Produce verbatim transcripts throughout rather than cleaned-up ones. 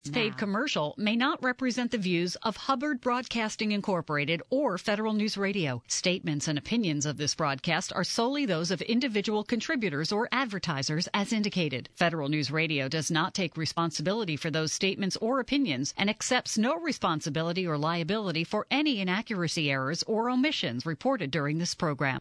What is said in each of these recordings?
Paid commercial may not represent the views of Hubbard Broadcasting Incorporated or Federal News Radio. Statements and opinions of this broadcast are solely those of individual contributors or advertisers as indicated. Federal News Radio does not take responsibility for those statements or opinions and accepts no responsibility or liability for any inaccuracy, errors, or omissions reported during this program.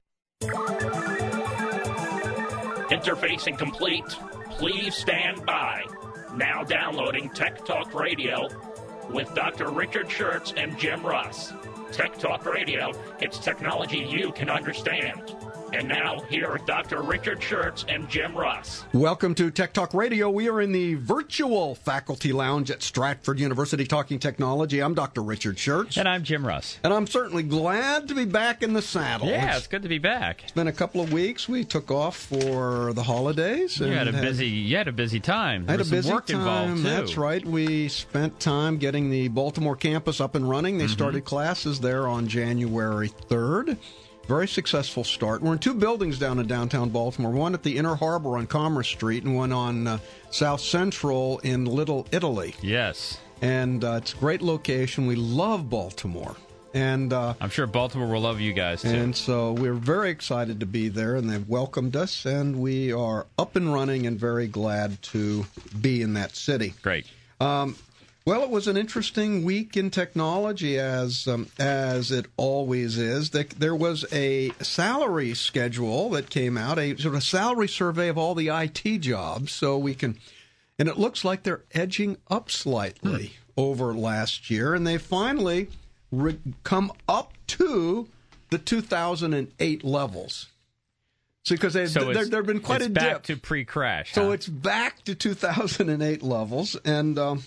Interfacing complete. Please stand by. Now downloading Tech Talk Radio with Doctor Richard Schertz and Jim Russ. Tech Talk Radio, it's technology you can understand. And now, here are Doctor Richard Schertz and Jim Russ. Welcome to Tech Talk Radio. We are in the virtual faculty lounge at Stratford University talking technology. I'm Doctor Richard Schertz. And I'm Jim Russ. And I'm certainly glad to be back in the saddle. Yeah, it's, it's good to be back. It's been a couple of weeks. We took off for the holidays. You and had a had, busy you had a busy time. There had was a busy some work time. involved, too. That's right. We spent time getting the Baltimore campus up and running. They mm-hmm. started classes there on January third. Very successful start. We're in two buildings down in downtown Baltimore, one at the Inner Harbor on Commerce Street and one on uh, South Central in Little Italy. Yes. And uh, it's a great location. We love Baltimore. And uh, I'm sure Baltimore will love you guys, too. And so we're very excited to be there, and they've welcomed us, and we are up and running and very glad to be in that city. Great. Um Well, it was an interesting week in technology, as um, as it always is. There was a salary schedule that came out, a sort of salary survey of all the I T jobs, so we can, and it looks like they're edging up slightly hmm. over last year, and they finally re- come up to the two thousand eight levels. So because they so there there have been quite it's a back dip. to pre-crash. So huh? it's back to two thousand eight levels, and. Um,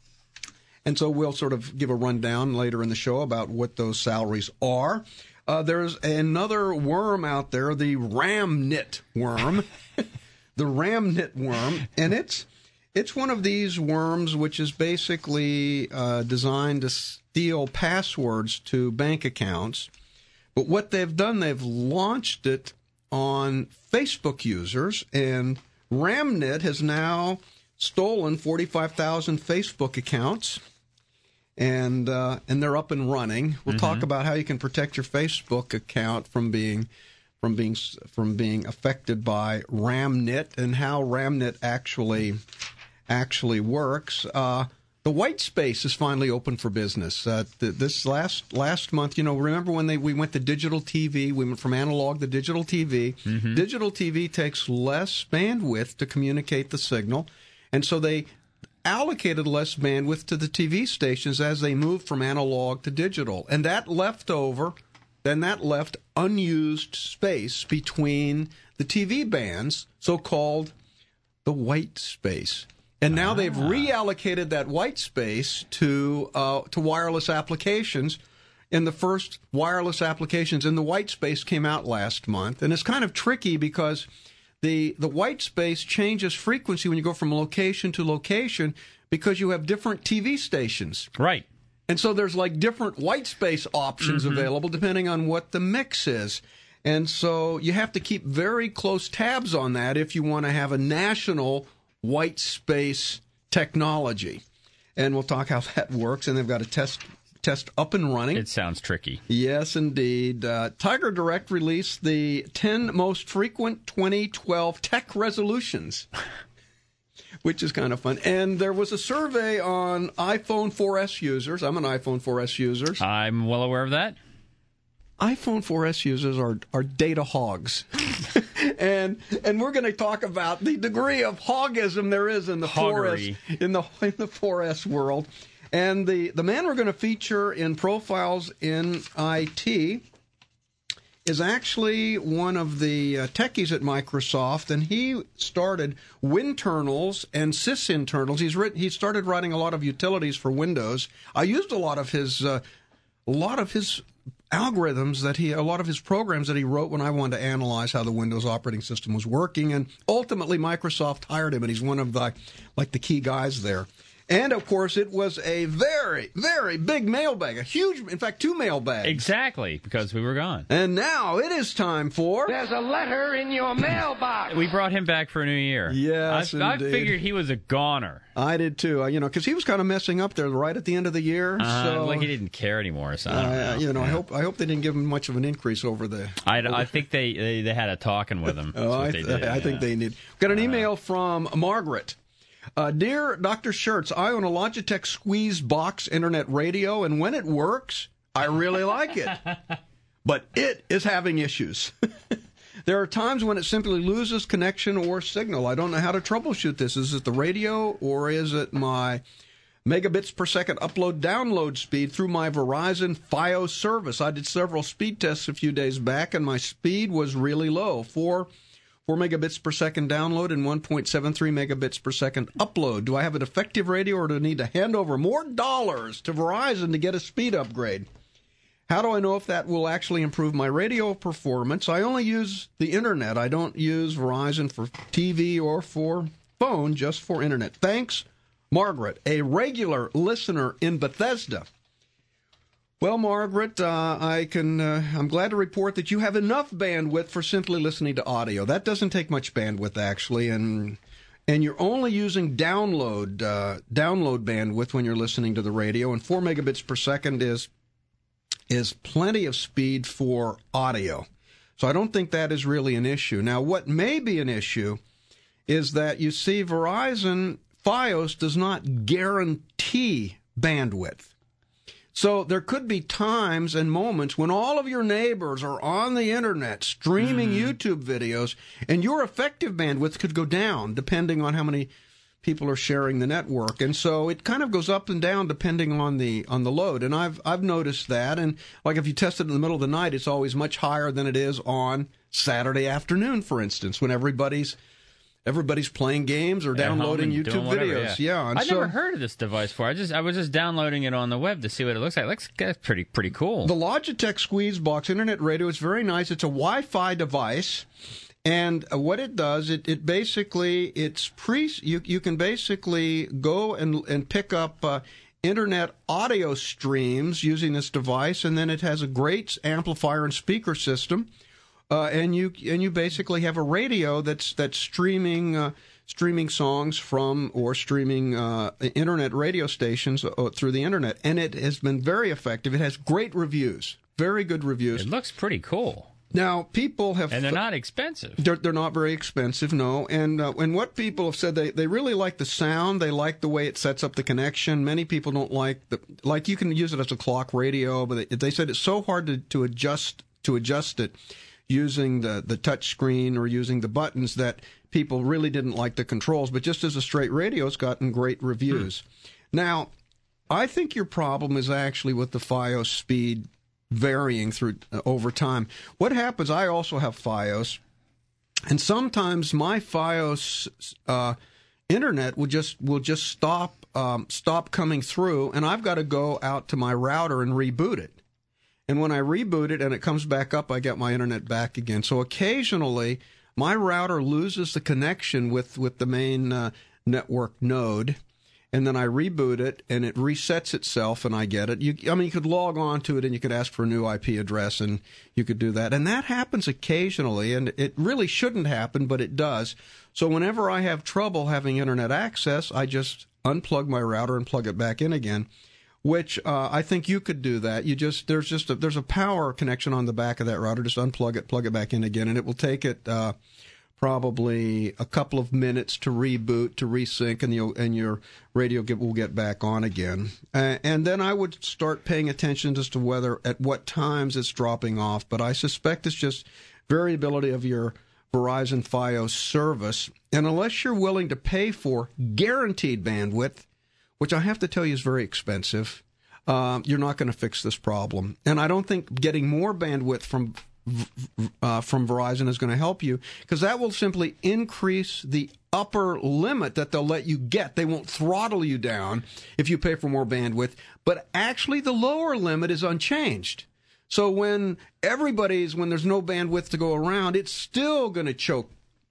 And so we'll sort of give a rundown later in the show about what those salaries are. Uh, there's another worm out there, the Ramnet worm, the Ramnet worm, and it's it's one of these worms which is basically uh, designed to steal passwords to bank accounts. But what they've done, they've launched it on Facebook users, and Ramnet has now stolen forty-five thousand Facebook accounts. And uh, and they're up and running. We'll mm-hmm. talk about how you can protect your Facebook account from being from being from being affected by Ramnet and how Ramnet actually actually works. Uh, the white space is finally open for business. Uh, th- this last last month, you know, remember when they we went to digital T V? We went from analog to digital T V. Mm-hmm. Digital T V takes less bandwidth to communicate the signal, and so they allocated less bandwidth to the T V stations as they moved from analog to digital. And that left over, then that left unused space between the T V bands, so-called the white space. And now ah. they've reallocated that white space to uh, to wireless applications. And the first wireless applications in the white space came out last month. And it's kind of tricky because The the white space changes frequency when you go from location to location because you have different T V stations. Right. And so there's like different white space options mm-hmm. available depending on what the mix is. And so you have to keep very close tabs on that if you want to have a national white space technology. And we'll talk how that works. And they've got a test test up and running. It sounds tricky. Yes, indeed. Uh, Tiger Direct released the ten most frequent twenty twelve tech resolutions, which is kind of fun. And there was a survey on iPhone four S users. I'm an iPhone four S user. I'm well aware of that. iPhone four S users are, are data hogs. and and we're going to talk about the degree of hogism there is in the Hoggery. four S in the in the four S world. And the, the man we're going to feature in Profiles in I T is actually one of the uh, techies at Microsoft, and he started Winternals and sysinternals. He's written, he started writing a lot of utilities for Windows. I used a lot of his uh, a lot of his algorithms that he, a lot of his programs that he wrote when I wanted to analyze how the Windows operating system was working, and ultimately Microsoft hired him, and he's one of the like the key guys there. And, of course, it was a very, very big mailbag, a huge, in fact, two mailbags. Exactly, because we were gone. And now it is time for... There's a letter in your mailbox. We brought him back for a new year. Yes, I, I indeed. figured he was a goner. I did, too. Uh, you know, because he was kind of messing up there right at the end of the year. Uh, so, like he didn't care anymore. So I don't uh, know. You know, yeah. I hope I hope they didn't give him much of an increase over the... I, over I think they, they, they had a talking with him. That's oh, what I, they th- did, I yeah. think they need... Got an email from Margaret. Uh, Dear Doctor Schertz, I own a Logitech Squeeze Box Internet Radio, and when it works, I really like it. But it is having issues. There are times when it simply loses connection or signal. I don't know how to troubleshoot this. Is it the radio, or is it my megabits per second upload-download speed through my Verizon Fios service? I did several speed tests a few days back, and my speed was really low. Four... four megabits per second download and one point seven three megabits per second upload. Do I have an effective radio, or do I need to hand over more dollars to Verizon to get a speed upgrade? How do I know if that will actually improve my radio performance? I only use the internet. I don't use Verizon for T V or for phone, just for internet. Thanks, Margaret, a regular listener in Bethesda. Well, Margaret, uh, I can. Uh, I'm glad to report that you have enough bandwidth for simply listening to audio. That doesn't take much bandwidth, actually, and and you're only using download uh, download bandwidth when you're listening to the radio. And four megabits per second is is plenty of speed for audio. So I don't think that is really an issue. Now, what may be an issue is that you see Verizon Fios does not guarantee bandwidth. So there could be times and moments when all of your neighbors are on the internet streaming mm. YouTube videos, and your effective bandwidth could go down depending on how many people are sharing the network. And so it kind of goes up and down depending on the on the load. And I've I've noticed that. And like if you test it in the middle of the night, it's always much higher than it is on Saturday afternoon, for instance, when everybody's Everybody's playing games or downloading YouTube whatever, videos. Yeah, yeah and I've so, never heard of this device before. I just I was just downloading it on the web to see what it looks like. It looks that's pretty pretty cool. The Logitech Squeeze Box Internet Radio is very nice. It's a Wi-Fi device, and what it does, it, it basically it's pre you you can basically go and and pick up uh, internet audio streams using this device, and then it has a great amplifier and speaker system. Uh, and you and you basically have a radio that's that's streaming uh, streaming songs from or streaming uh, internet radio stations uh, through the internet, and it has been very effective. It has great reviews, very good reviews. It looks pretty cool. Now people have and they're not expensive. They're they're not very expensive, no. And uh, and what people have said, they they really like the sound. They like the way it sets up the connection. Many people don't like the like you can use it as a clock radio, but they, they said it's so hard to, to adjust to adjust it using the, the touch screen or using the buttons that people really didn't like the controls. But just as a straight radio, it's gotten great reviews. Hmm. Now, I think your problem is actually with the Fios speed varying through uh, over time. What happens, I also have Fios, and sometimes my Fios uh, internet will just will just stop um, stop coming through, and I've got to go out to my router and reboot it. And when I reboot it and it comes back up, I get my internet back again. So occasionally, my router loses the connection with, with the main uh, network node, and then I reboot it, and it resets itself, and I get it. You, I mean, you could log on to it, and you could ask for a new I P address, and you could do that. And that happens occasionally, and it really shouldn't happen, but it does. So whenever I have trouble having internet access, I just unplug my router and plug it back in again. Which uh, I think you could do that. You just there's just a, there's a power connection on the back of that router. Just unplug it, plug it back in again, and it will take it uh, probably a couple of minutes to reboot, to resync, and you and your radio get, will get back on again. Uh, and then I would start paying attention as to whether at what times it's dropping off. But I suspect it's just variability of your Verizon Fios service. And unless you're willing to pay for guaranteed bandwidth, which I have to tell you is very expensive, uh, you're not going to fix this problem. And I don't think getting more bandwidth from uh, from Verizon is going to help you, because that will simply increase the upper limit that they'll let you get. They won't throttle you down if you pay for more bandwidth, but actually the lower limit is unchanged. So when everybody's, when there's no bandwidth to go around, it's still going to choke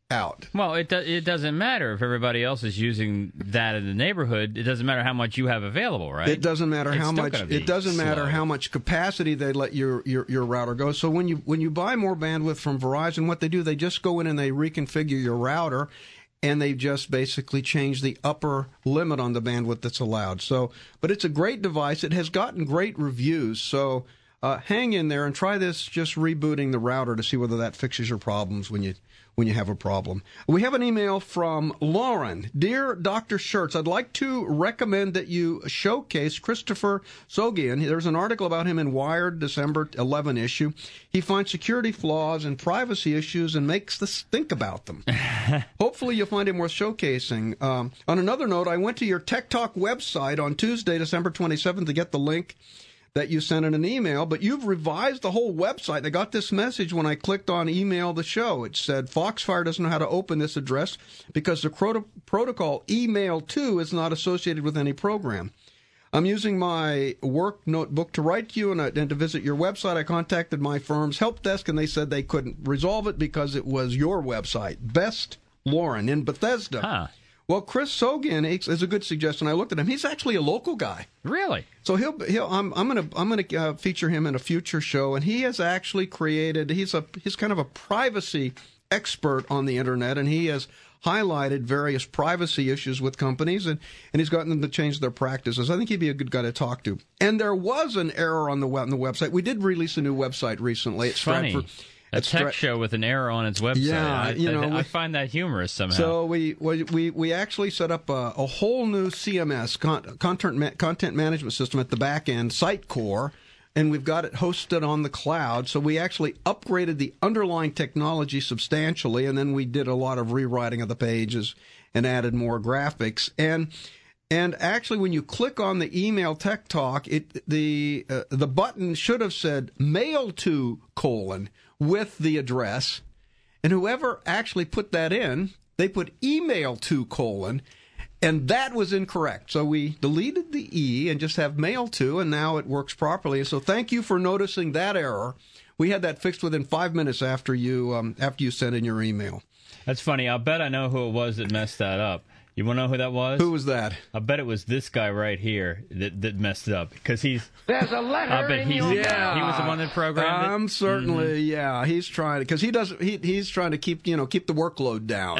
out. Well, it do, it doesn't matter if everybody else is using that in the neighborhood. It doesn't matter how much you have available, right? It doesn't matter It's how still much. gonna be It doesn't slow. matter how much capacity they let your, your your router go. So when you when you buy more bandwidth from Verizon, what they do, they just go in and they reconfigure your router, and they just basically change the upper limit on the bandwidth that's allowed. So, but it's a great device. It has gotten great reviews. So uh, hang in there and try this. Just rebooting the router to see whether that fixes your problems when you. when you have a problem. We have an email from Lauren. Dear Doctor Schertz, I'd like to recommend that you showcase Christopher Sogian. There's an article about him in Wired, December eleventh issue. He finds security flaws and privacy issues and makes us think about them. Hopefully you'll find him worth showcasing. Um, on another note, I went to your Tech Talk website on Tuesday, December twenty-seventh, to get the link that you sent in an email, but you've revised the whole website. I got this message when I clicked on email the show. It said Foxfire doesn't know how to open this address because the proto- protocol email to is not associated with any program. I'm using my work notebook to write to you and, uh, and to visit your website. I contacted my firm's help desk, and they said they couldn't resolve it because it was your website. Best Lauren in Bethesda. Huh. Well, Chris Sogian is a good suggestion. I looked at him. He's actually a local guy. Really? So he'll he'll I'm I'm gonna I'm gonna uh, feature him in a future show, and he has actually created. He's a he's kind of a privacy expert on the internet, and he has highlighted various privacy issues with companies, and, and he's gotten them to change their practices. I think he'd be a good guy to talk to. And there was an error on the web, on the website. We did release a new website recently. It's funny. Stratford. A tech show with an error on its website. Yeah, I, you know, I, I we- find that humorous somehow. So we we we actually set up a, a whole new C M S con, content ma- content management system at the back end, Sitecore, and we've got it hosted on the cloud. So we actually upgraded the underlying technology substantially, and then we did a lot of rewriting of the pages and added more graphics. And and actually, when you click on the email Tech Talk, it the uh, the button should have said mail to colon with the address. And whoever actually put that in, they put email to colon, and that was incorrect. So we deleted the E and just have mail to, and now it works properly. So thank you for noticing that error. We had that fixed within five minutes after you um, after you sent in your email. That's funny. I'll bet I know who it was that messed that up. You want to know who that was? Who was that? I bet it was this guy right here that, that messed it up because he's. There's a letter I bet in he's. your Yeah. He was the one that programmed it. Um, certainly, yeah. He's trying because he does. He he's trying to keep you know keep the workload down.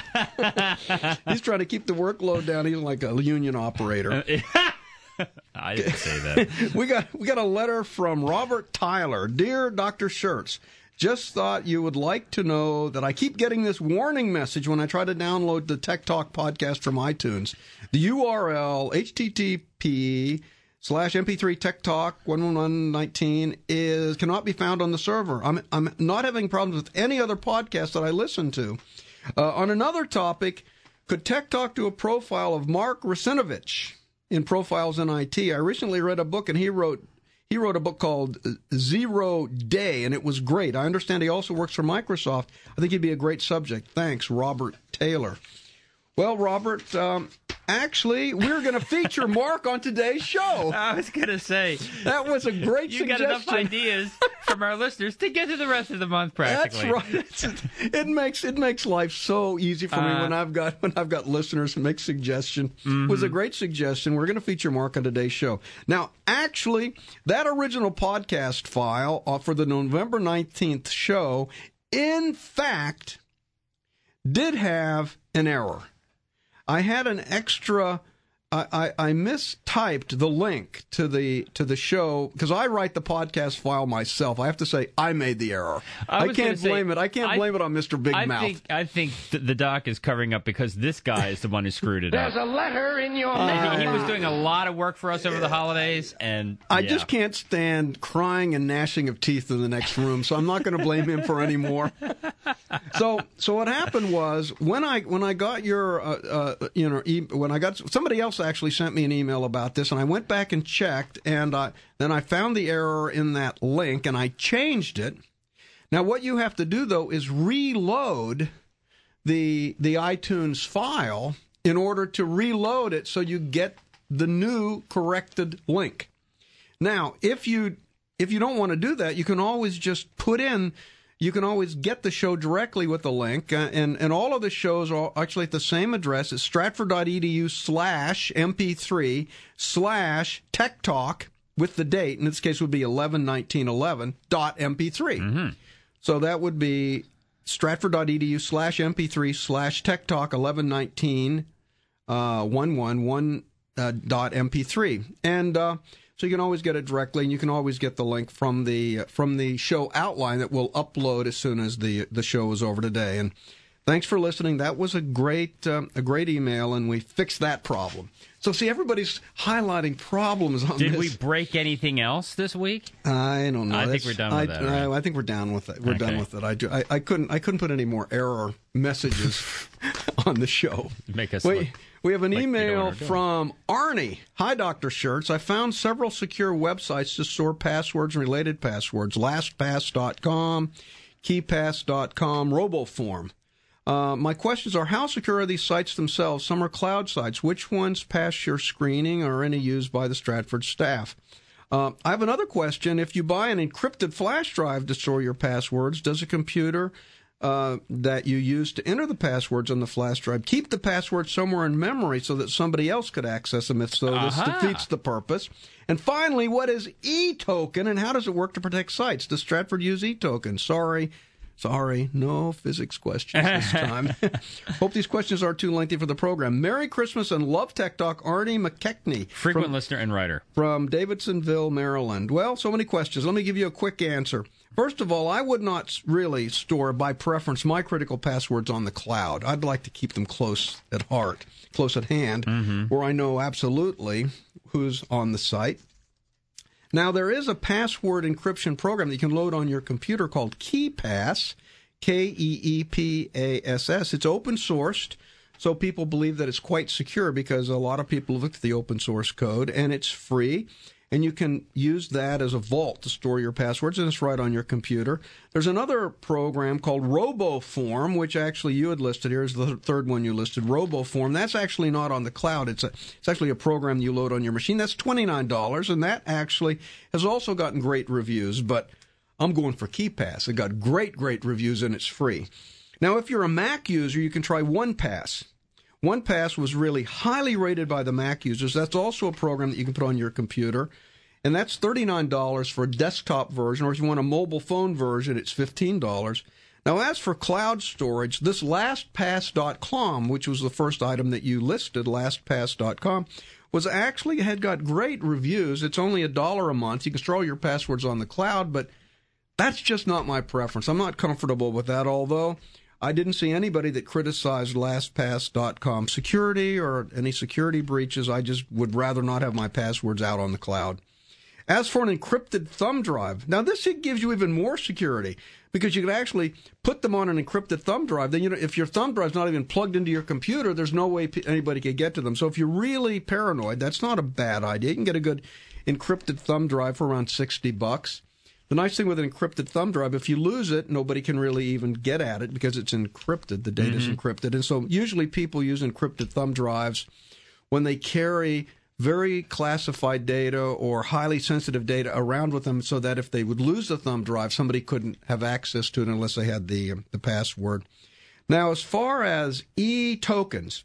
He's trying to keep the workload down. He's like a union operator. I didn't say that. we got we got a letter from Robert Tyler. Dear Doctor Schertz, just thought you would like to know that I keep getting this warning message when I try to download the Tech Talk podcast from iTunes. The U R L H T T P slash M P three Tech Talk one one one nineteen is cannot be found on the server. I'm I'm not having problems with any other podcast that I listen to. Uh, on another topic, could Tech Talk do a profile of Mark Russinovich in Profiles in I T? I recently read a book, and he wrote he wrote a book called Zero Day, and it was great. I understand he also works for Microsoft. I think he'd be a great subject. Thanks, Robert Taylor. Well, Robert, um, actually, we're going to feature Mark on today's show. I was going to say. That was a great You suggestion. got enough ideas from our listeners to get to the rest of the month, practically. That's right. It's, it makes it makes life so easy for me Uh, when I've got when I've got listeners who make suggestion. Mm-hmm. It was a great suggestion. We're going to feature Mark on today's show. Now, actually, that original podcast file uh, for the November nineteenth show, in fact, did have an error. I had an extra. I, I, I mistyped the link to the to the show because I write the podcast file myself. I have to say I made the error. I I, was can't gonna say, blame it. I can't I- blame it on Mister Big I Mouth. think I think th- the doc is covering up because this guy is the one who screwed it up. There's a letter in your I think he mailbox. was doing a lot of work for us over the holidays, and I yeah. just can't stand crying and gnashing of teeth in the next room, so I'm not going to blame him for any more. So, so what happened was when I when I got your uh, uh, you know e- when I got somebody else actually sent me an email about this, and I went back and checked, and I, then I found the error in that link, and I changed it. Now, what you have to do though is reload the the iTunes file in order to reload it so you get the new corrected link. Now, if you if you don't want to do that, you can always just put in you can always get the show directly with the link, uh, and, and all of the shows are actually at the same address. It's stratford.edu slash mp3 slash tech talk with the date. In this case, would be eleven nineteen eleven dot mp3. Mm-hmm. So that would be stratford.edu slash mp3 slash tech talk eleven nineteen uh, one one one uh, dot mp3. And uh, so you can always get it directly, and you can always get the link from the uh, from the show outline that we'll upload as soon as the the show is over today. And thanks for listening. That was a great uh, a great email, and we fixed that problem. So see, everybody's highlighting problems on Did this. we break anything else this week? I don't know. I That's, think we're done with I, that, right? I, I think we're done with it. We're Okay. done with it. I, do- I, I couldn't I couldn't put any more error messages on the show. Make us we, look we have an like we know email what we're doing. from Arnie. Hi, Doctor Shirts. I found several secure websites to store passwords and related passwords. LastPass dot com, KeyPass dot com, RoboForm. Uh, my questions are, how secure are these sites themselves? Some are cloud sites. Which ones pass your screening, or any used by the Stratford staff? Uh, I have another question. If you buy an encrypted flash drive to store your passwords, does a computer uh, that you use to enter the passwords on the flash drive keep the passwords somewhere in memory so that somebody else could access them? If so, this Aha. defeats the purpose. And finally, what is eToken, and how does it work to protect sites? Does Stratford use eToken? Sorry. Sorry, no physics questions this time. Hope these questions aren't too lengthy for the program. Merry Christmas and love Tech Talk, Arnie McKechnie. Frequent from, listener and writer. From Davidsonville, Maryland. Well, so many questions. Let me give you a quick answer. First of all, I would not really store, by preference, my critical passwords on the cloud. I'd like to keep them close at heart, close at hand, mm-hmm. where I know absolutely who's on the site. Now, there is a password encryption program that you can load on your computer called KeePass, K E E P A S S. It's open sourced, so people believe that it's quite secure because a lot of people have looked at the open source code, and it's free. And you can use that as a vault to store your passwords, and it's right on your computer. There's another program called RoboForm, which actually you had listed here is the third one you listed, RoboForm. That's actually not on the cloud. It's a, it's actually a program you load on your machine. That's twenty-nine dollars, and that actually has also gotten great reviews, but I'm going for KeePass. It got great, great reviews, and it's free. Now, if you're a Mac user, you can try OnePass. OnePass was really highly rated by the Mac users. That's also a program that you can put on your computer, and that's thirty-nine dollars for a desktop version, or if you want a mobile phone version, it's fifteen dollars. Now, as for cloud storage, this LastPass dot com, which was the first item that you listed, LastPass dot com, was actually had got great reviews. It's only a dollar a month. You can store all your passwords on the cloud, but that's just not my preference. I'm not comfortable with that, although I didn't see anybody that criticized LastPass dot com security or any security breaches. I just would rather not have my passwords out on the cloud. As for an encrypted thumb drive, now this gives you even more security because you can actually put them on an encrypted thumb drive. Then, you know, if your thumb drive's not even plugged into your computer, there's no way anybody can get to them. So if you're really paranoid, that's not a bad idea. You can get a good encrypted thumb drive for around sixty bucks. The nice thing with an encrypted thumb drive, if you lose it, nobody can really even get at it because it's encrypted. The data's mm-hmm. encrypted. And so usually people use encrypted thumb drives when they carry very classified data or highly sensitive data around with them so that if they would lose the thumb drive, somebody couldn't have access to it unless they had the, the password. Now, as far as e-tokens,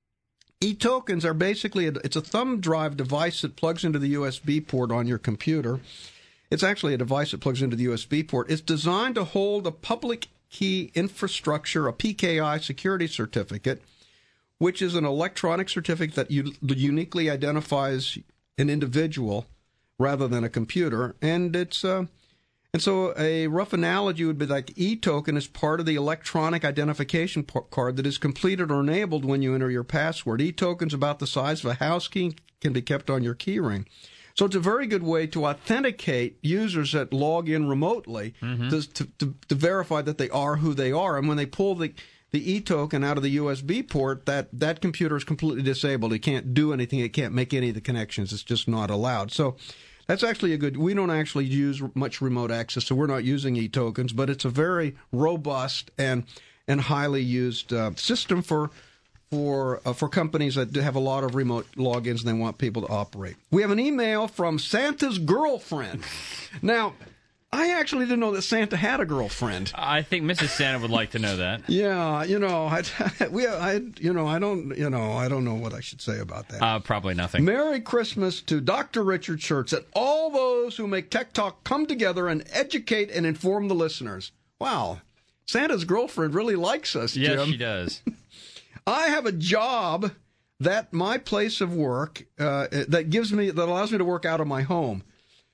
e-tokens are basically, a, it's a thumb drive device that plugs into the U S B port on your computer. It's actually a device that plugs into the U S B port. It's designed to hold a public key infrastructure, a P K I security certificate, which is an electronic certificate that u- uniquely identifies an individual rather than a computer. And it's uh, and so a rough analogy would be like e-token is part of the electronic identification p- card that is completed or enabled when you enter your password. E-token's about the size of a house key, can be kept on your key ring. So it's a very good way to authenticate users that log in remotely mm-hmm. to, to, to, to verify that they are who they are. And when they pull the, the e-token out of the U S B port, that, that computer is completely disabled. It can't do anything. It can't make any of the connections. It's just not allowed. So that's actually a good – we don't actually use much remote access, so we're not using e-tokens, but it's a very robust and, and highly used uh, system for – For uh, for companies that have a lot of remote logins and they want people to operate. We have an email from Santa's girlfriend. Now, I actually didn't know that Santa had a girlfriend. I think Missus Santa would like to know that. Yeah, you know, I, we, I, you know, I don't, you know, I don't know what I should say about that. Uh, probably nothing. Merry Christmas to Doctor Richard Schertz and all those who make Tech Talk come together and educate and inform the listeners. Wow, Santa's girlfriend really likes us, Jim. Yes, she does. I have a job that my place of work uh, that gives me that allows me to work out of my home.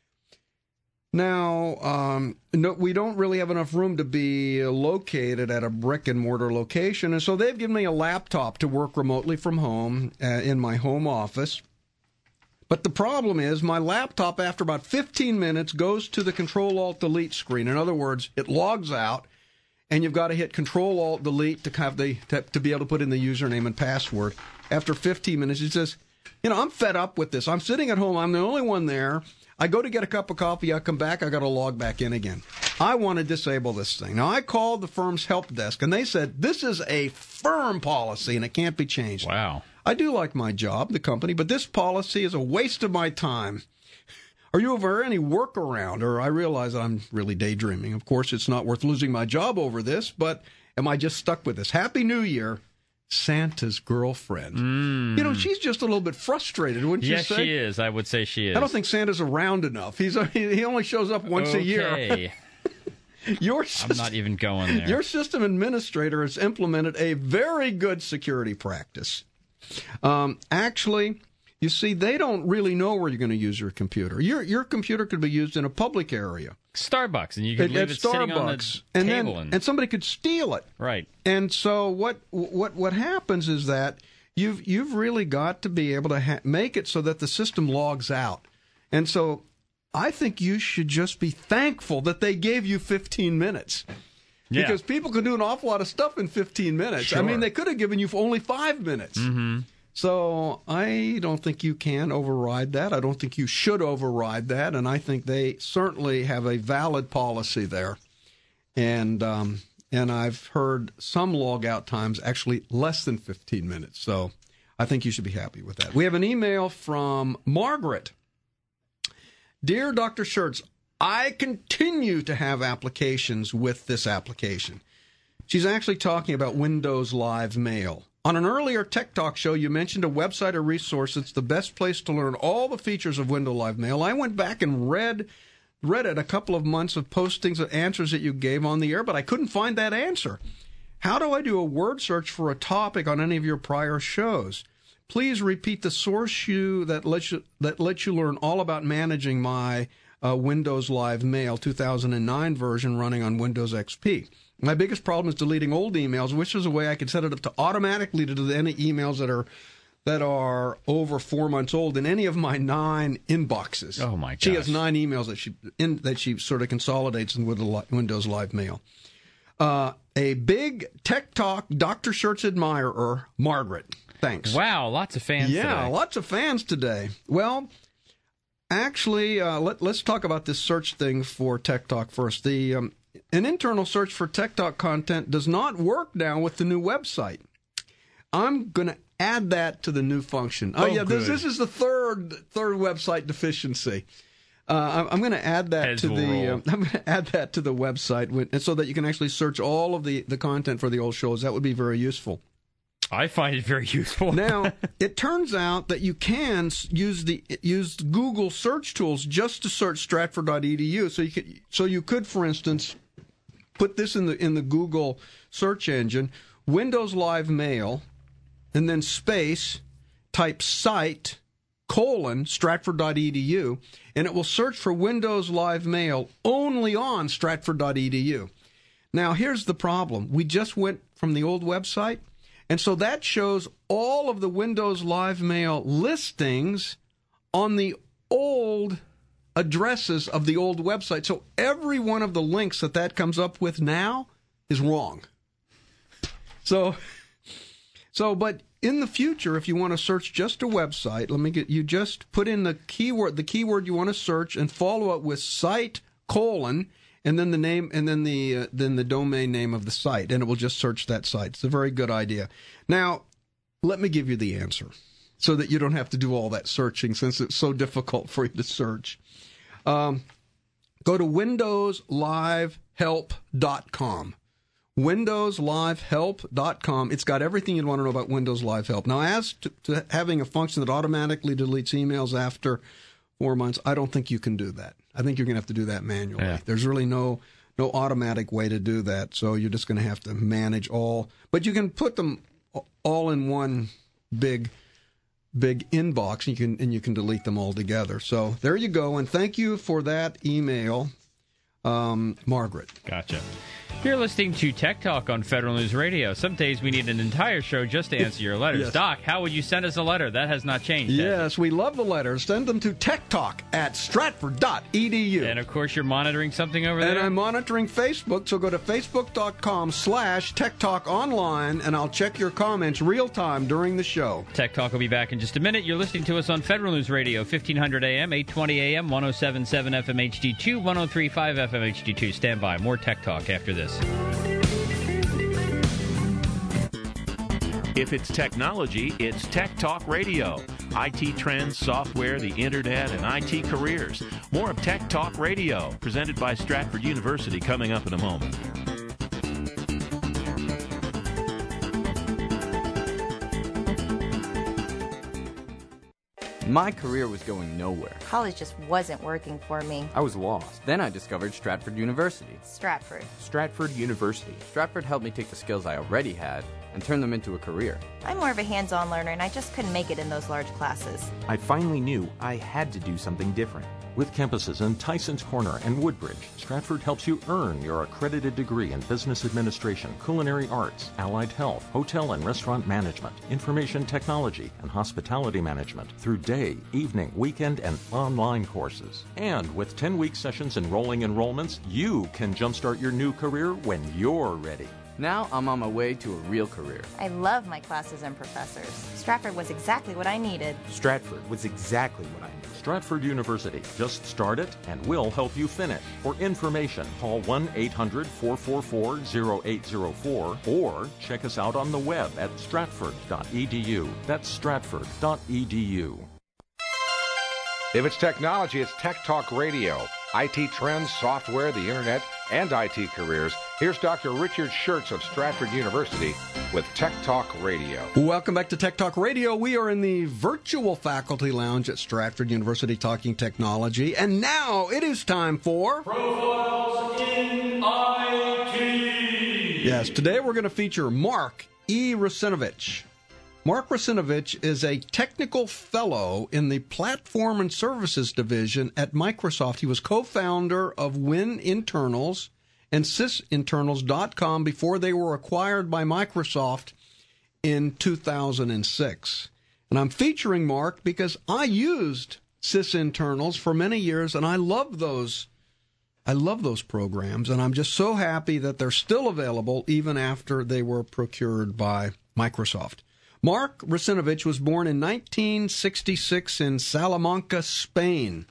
Now, um, no, we don't really have enough room to be located at a brick-and-mortar location, and so they've given me a laptop to work remotely from home uh, in my home office. But the problem is my laptop, after about fifteen minutes, goes to the Control-Alt-Delete screen. In other words, it logs out, and you've got to hit Control-Alt-Delete to, have the, to, to be able to put in the username and password. After fifteen minutes, it says, you know, I'm fed up with this. I'm sitting at home. I'm the only one there. I go to get a cup of coffee, I come back, I got to log back in again. I want to disable this thing. Now, I called the firm's help desk, and they said, this is a firm policy, and it can't be changed. Wow. I do like my job, the company, but this policy is a waste of my time. Are you aware of any workaround? Or I realize I'm really daydreaming. Of course, it's not worth losing my job over this, but am I just stuck with this? Happy New Year. Santa's girlfriend. Mm. You know, she's just a little bit frustrated, wouldn't yes, you say? Yes, she is. I would say she is. I don't think Santa's around enough. He's he only shows up once okay. a year. Your system, I'm not even going there. Your system administrator has implemented a very good security practice. Um, actually, you see, they don't really know where you're going to use your computer. Your your computer could be used in a public area. Starbucks, and you could at, leave at it Starbucks, sitting on the and table. Then, and... and somebody could steal it. Right. And so what what what happens is that you've you've really got to be able to ha- make it so that the system logs out. And so I think you should just be thankful that they gave you fifteen minutes. Yeah. Because people can do an awful lot of stuff in fifteen minutes. Sure. I mean, they could have given you only five minutes. Mm-hmm. So I don't think you can override that. I don't think you should override that. And I think they certainly have a valid policy there. And um, and I've heard some log out times actually less than fifteen minutes. So I think you should be happy with that. We have an email from Margaret. Dear Doctor Schertz, I continue to have applications with this application. She's actually talking about Windows Live Mail. On an earlier Tech Talk show, you mentioned a website or resource that's the best place to learn all the features of Windows Live Mail. I went back and read read it a couple of months of postings of answers that you gave on the air, but I couldn't find that answer. How do I do a word search for a topic on any of your prior shows? Please repeat the source you that lets you that lets you learn all about managing my uh, Windows Live Mail two thousand nine version running on Windows X P. My biggest problem is deleting old emails, which is a way I can set it up to automatically to delete any emails that are that are over four months old in any of my nine inboxes. Oh my gosh. She has nine emails that she in, that she sort of consolidates in with the Windows Live Mail. Uh, a big Tech Talk Doctor Schertz admirer, Margaret. Thanks. Wow, lots of fans yeah, today. lots of fans today. Well, actually, uh, let, let's talk about this search thing for Tech Talk first. The um, an internal search for Tech Talk content does not work now with the new website. I'm going to add that to the new function. Oh, oh yeah, this, good. this is the third third website deficiency. Uh, I'm going to add that Heads to will the. roll. Uh, I'm going to add that to the website, with, so that you can actually search all of the, the content for the old shows. That would be very useful. I find it very useful. Now, it turns out that you can s- use the use Google search tools just to search Stratford dot e d u. So you could, so you could, for instance, put this in the in the Google search engine, Windows Live Mail, and then space, type site colon Stratford dot e d u, and it will search for Windows Live Mail only on Stratford dot e d u. Now, here's the problem: we just went from the old website. And so that shows all of the Windows Live Mail listings on the old addresses of the old website. So every one of the links that that comes up with now is wrong. So, so, but in the future, if you want to search just a website, let me get you just put in the keyword, the keyword you want to search, and follow it with site colon. And then the name, and then the uh, then the domain name of the site, and it will just search that site. It's a very good idea. Now, let me give you the answer, so that you don't have to do all that searching, since it's so difficult for you to search. Um, go to windows live help dot com. windows live help dot com. It's got everything you'd want to know about Windows Live Help. Now, as to, to having a function that automatically deletes emails after four months, I don't think you can do that. I think you're going to have to do that manually. Yeah. There's really no no automatic way to do that, so you're just going to have to manage all. But you can put them all in one big big inbox, and you can and you can delete them all together. So there you go, and thank you for that email, um, Margaret. Gotcha. You're listening to Tech Talk on Federal News Radio. Some days we need an entire show just to answer your letters. Yes. Doc, how would you send us a letter? That has not changed. Yes, we love the letters. Send them to techtalk at stratford dot e d u. And, of course, you're monitoring something over there? And I'm monitoring Facebook, so go to facebook.com slash Tech Talk Online, and I'll check your comments real time during the show. Tech Talk will be back in just a minute. You're listening to us on Federal News Radio, fifteen hundred A M, eight twenty A M, ten seventy-seven F M H D two, ten thirty-five F M H D two. Stand by. More Tech Talk after this. If it's technology, it's Tech Talk Radio. I T trends, software, the internet, and I T careers. More of Tech Talk Radio, presented by Stratford University, coming up in a moment. My career was going nowhere. College just wasn't working for me. I was lost. Then I discovered Stratford University. Stratford. Stratford University. Stratford helped me take the skills I already had and turn them into a career. I'm more of a hands-on learner, and I just couldn't make it in those large classes. I finally knew I had to do something different. With campuses in Tysons Corner and Woodbridge, Stratford helps you earn your accredited degree in business administration, culinary arts, allied health, hotel and restaurant management, information technology, and hospitality management through day, evening, weekend, and online courses. And with ten-week sessions and rolling enrollments, you can jumpstart your new career when you're ready. Now I'm on my way to a real career. I love my classes and professors. Stratford was exactly what I needed. Stratford was exactly what I needed. Stratford University. Just start it, and we'll help you finish. For information, call one eight hundred, four four four, zero eight zero four or check us out on the web at stratford dot e d u. That's stratford dot e d u. If it's technology, it's Tech Talk Radio. I T trends, software, the internet, and I T careers. Here's Doctor Richard Schertz of Stratford University with Tech Talk Radio. Welcome back to Tech Talk Radio. We are in the virtual faculty lounge at Stratford University talking technology. And now it is time for Profiles in I T. Yes, today we're going to feature Mark E. Russinovich. Mark Russinovich is a technical fellow in the Platform and Services Division at Microsoft. He was co-founder of WinInternals and sysinternals dot com before they were acquired by Microsoft in two thousand six. And I'm featuring Mark because I used sysinternals for many years, and I love those I love those programs, and I'm just so happy that they're still available even after they were procured by Microsoft. Mark Russinovich was born in nineteen sixty-six in Salamanca, Spain,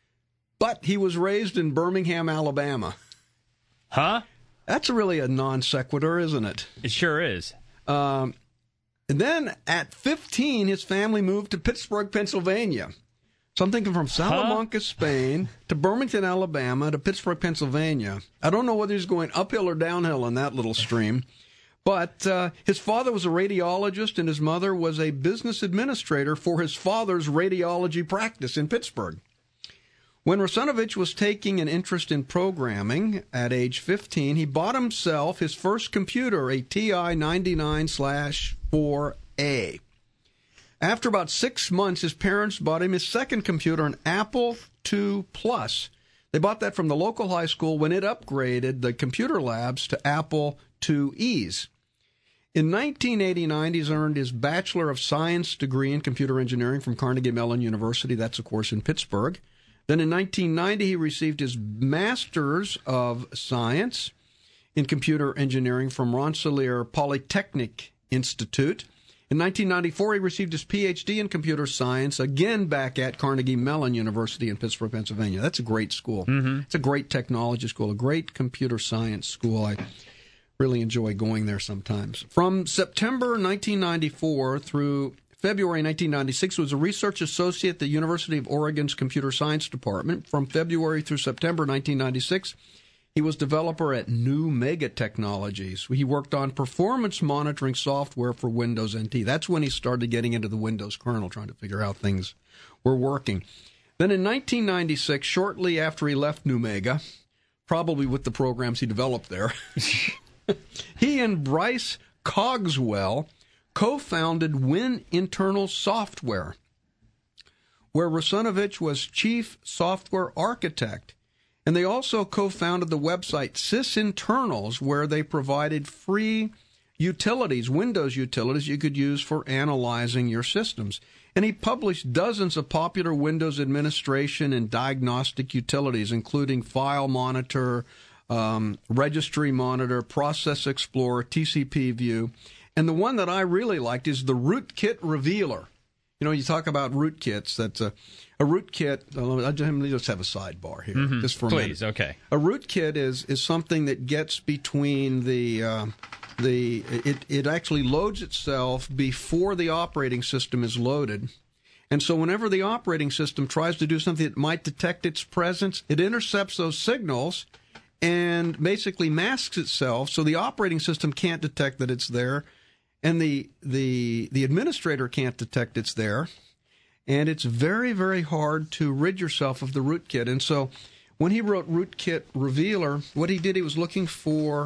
but he was raised in Birmingham, Alabama. Huh? That's really a non sequitur, isn't it? It sure is. Um, and then at fifteen, his family moved to Pittsburgh, Pennsylvania. So I'm thinking from Salamanca, huh? Spain, to Birmingham, Alabama, to Pittsburgh, Pennsylvania. I don't know whether he's going uphill or downhill in that little stream. But uh, his father was a radiologist, and his mother was a business administrator for his father's radiology practice in Pittsburgh. When Russinovich was taking an interest in programming at age fifteen, he bought himself his first computer, a T I ninety-nine four A. After about six months, his parents bought him his second computer, an Apple two Plus. They bought that from the local high school when it upgraded the computer labs to Apple two E's. In nineteen eighty-nine, he's earned his Bachelor of Science degree in computer engineering from Carnegie Mellon University. That's, of course, in Pittsburgh. Then in nineteen ninety, he received his Master's of Science in computer engineering from Rensselaer Polytechnic Institute. In nineteen ninety-four, he received his P H D in computer science, again back at Carnegie Mellon University in Pittsburgh, Pennsylvania. That's a great school. Mm-hmm. It's a great technology school, a great computer science school. I really enjoy going there sometimes. From September nineteen ninety-four through February nineteen ninety-six, was a research associate at the University of Oregon's Computer Science Department. From February through September nineteen ninety-six, he was developer at NuMega Technologies. He worked on performance monitoring software for Windows N T. That's when he started getting into the Windows kernel, trying to figure out how things were working. Then in nineteen ninety-six, shortly after he left NuMega, probably with the programs he developed there, he and Bryce Cogswell co-founded Win Internal Software, where Russinovich was chief software architect. And they also co-founded the website SysInternals, where they provided free utilities, Windows utilities you could use for analyzing your systems. And he published dozens of popular Windows administration and diagnostic utilities, including File Monitor, um, Registry Monitor, Process Explorer, T C P View. And the one that I really liked is the Rootkit Revealer. You know, you talk about rootkits. That's a, a rootkit. Let me just have a sidebar here, mm-hmm. just for a Please, minute. okay. A rootkit is is something that gets between the uh, the it it actually loads itself before the operating system is loaded, and so whenever the operating system tries to do something that might detect its presence, it intercepts those signals and basically masks itself, so the operating system can't detect that it's there. And the, the the administrator can't detect it's there, and it's very, very hard to rid yourself of the rootkit. And so when he wrote Rootkit Revealer, what he did, he was looking for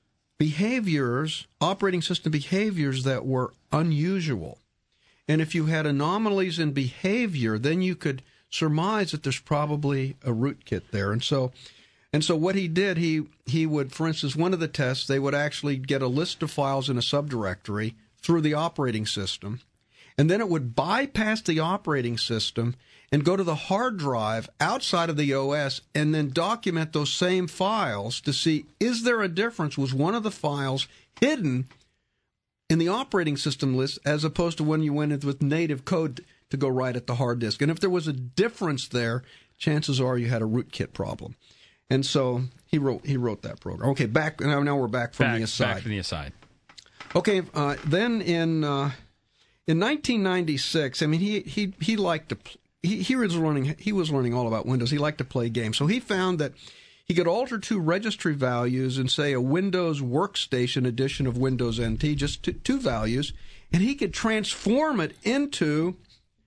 behaviors, operating system behaviors that were unusual. And if you had anomalies in behavior, then you could surmise that there's probably a rootkit there. And so... And so what he did, he he would, for instance, one of the tests, they would actually get a list of files in a subdirectory through the operating system, and then it would bypass the operating system and go to the hard drive outside of the O S and then document those same files to see, is there a difference? Was one of the files hidden in the operating system list as opposed to when you went in with native code to go right at the hard disk? And if there was a difference there, chances are you had a rootkit problem. And so he wrote he wrote that program. Okay, back now. Now we're back from back, the aside. Back from the aside. Okay, uh, then in uh, in nineteen ninety-six, I mean, he he he liked to he he was learning he was learning all about Windows. He liked to play games, so he found that he could alter two registry values in, say, a Windows Workstation edition of Windows N T, just two, two values, and he could transform it into.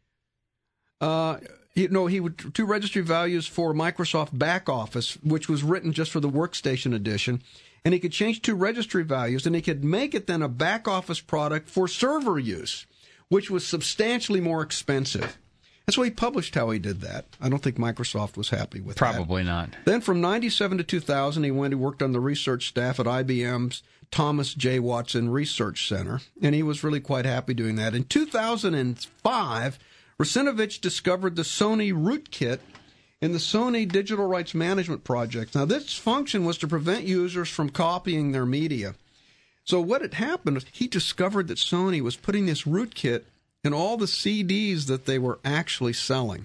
Uh, You know, he would two registry values for Microsoft Back Office, which was written just for the Workstation edition, and he could change two registry values, and he could make it then a back office product for server use, which was substantially more expensive. That's why he published how he did that. I don't think Microsoft was happy with Probably that. Probably not. Then from ninety-seven to two thousand, he went and worked on the research staff at I B M's Thomas J. Watson Research Center, and he was really quite happy doing that. In two thousand five, Russinovich discovered the Sony rootkit in the Sony Digital Rights Management Project. Now, this function was to prevent users from copying their media. So what had happened was he discovered that Sony was putting this rootkit in all the C Ds that they were actually selling.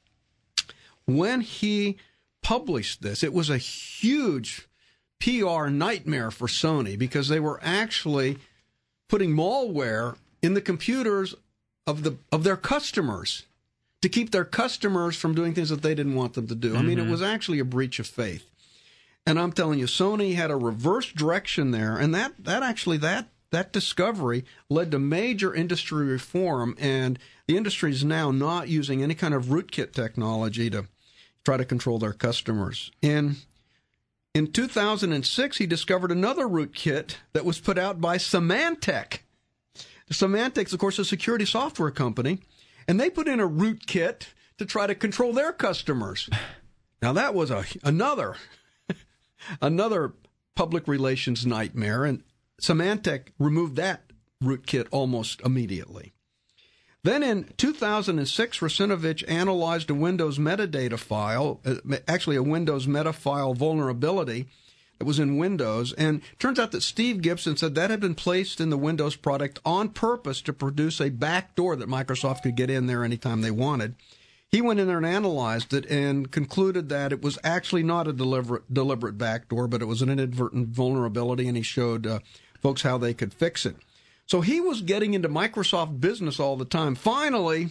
When he published this, it was a huge P R nightmare for Sony because they were actually putting malware in the computers of the of their customers to keep their customers from doing things that they didn't want them to do. Mm-hmm. I mean, it was actually a breach of faith. And I'm telling you, Sony had a reverse direction there, and that, that actually, that that discovery led to major industry reform, and the industry is now not using any kind of rootkit technology to try to control their customers. In, in two thousand six, he discovered another rootkit that was put out by Symantec. Symantec's, of course, a security software company, and they put in a rootkit to try to control their customers. Now, that was a another another public relations nightmare, and Symantec removed that rootkit almost immediately. Then in two thousand six, Russinovich analyzed a Windows metadata file, actually a Windows metafile vulnerability that was in Windows, and it turns out that Steve Gibson said that had been placed in the Windows product on purpose to produce a backdoor that Microsoft could get in there anytime they wanted. He went in there and analyzed it and concluded that it was actually not a deliberate, deliberate backdoor, but it was an inadvertent vulnerability, and he showed uh, folks how they could fix it. So he was getting into Microsoft business all the time. Finally,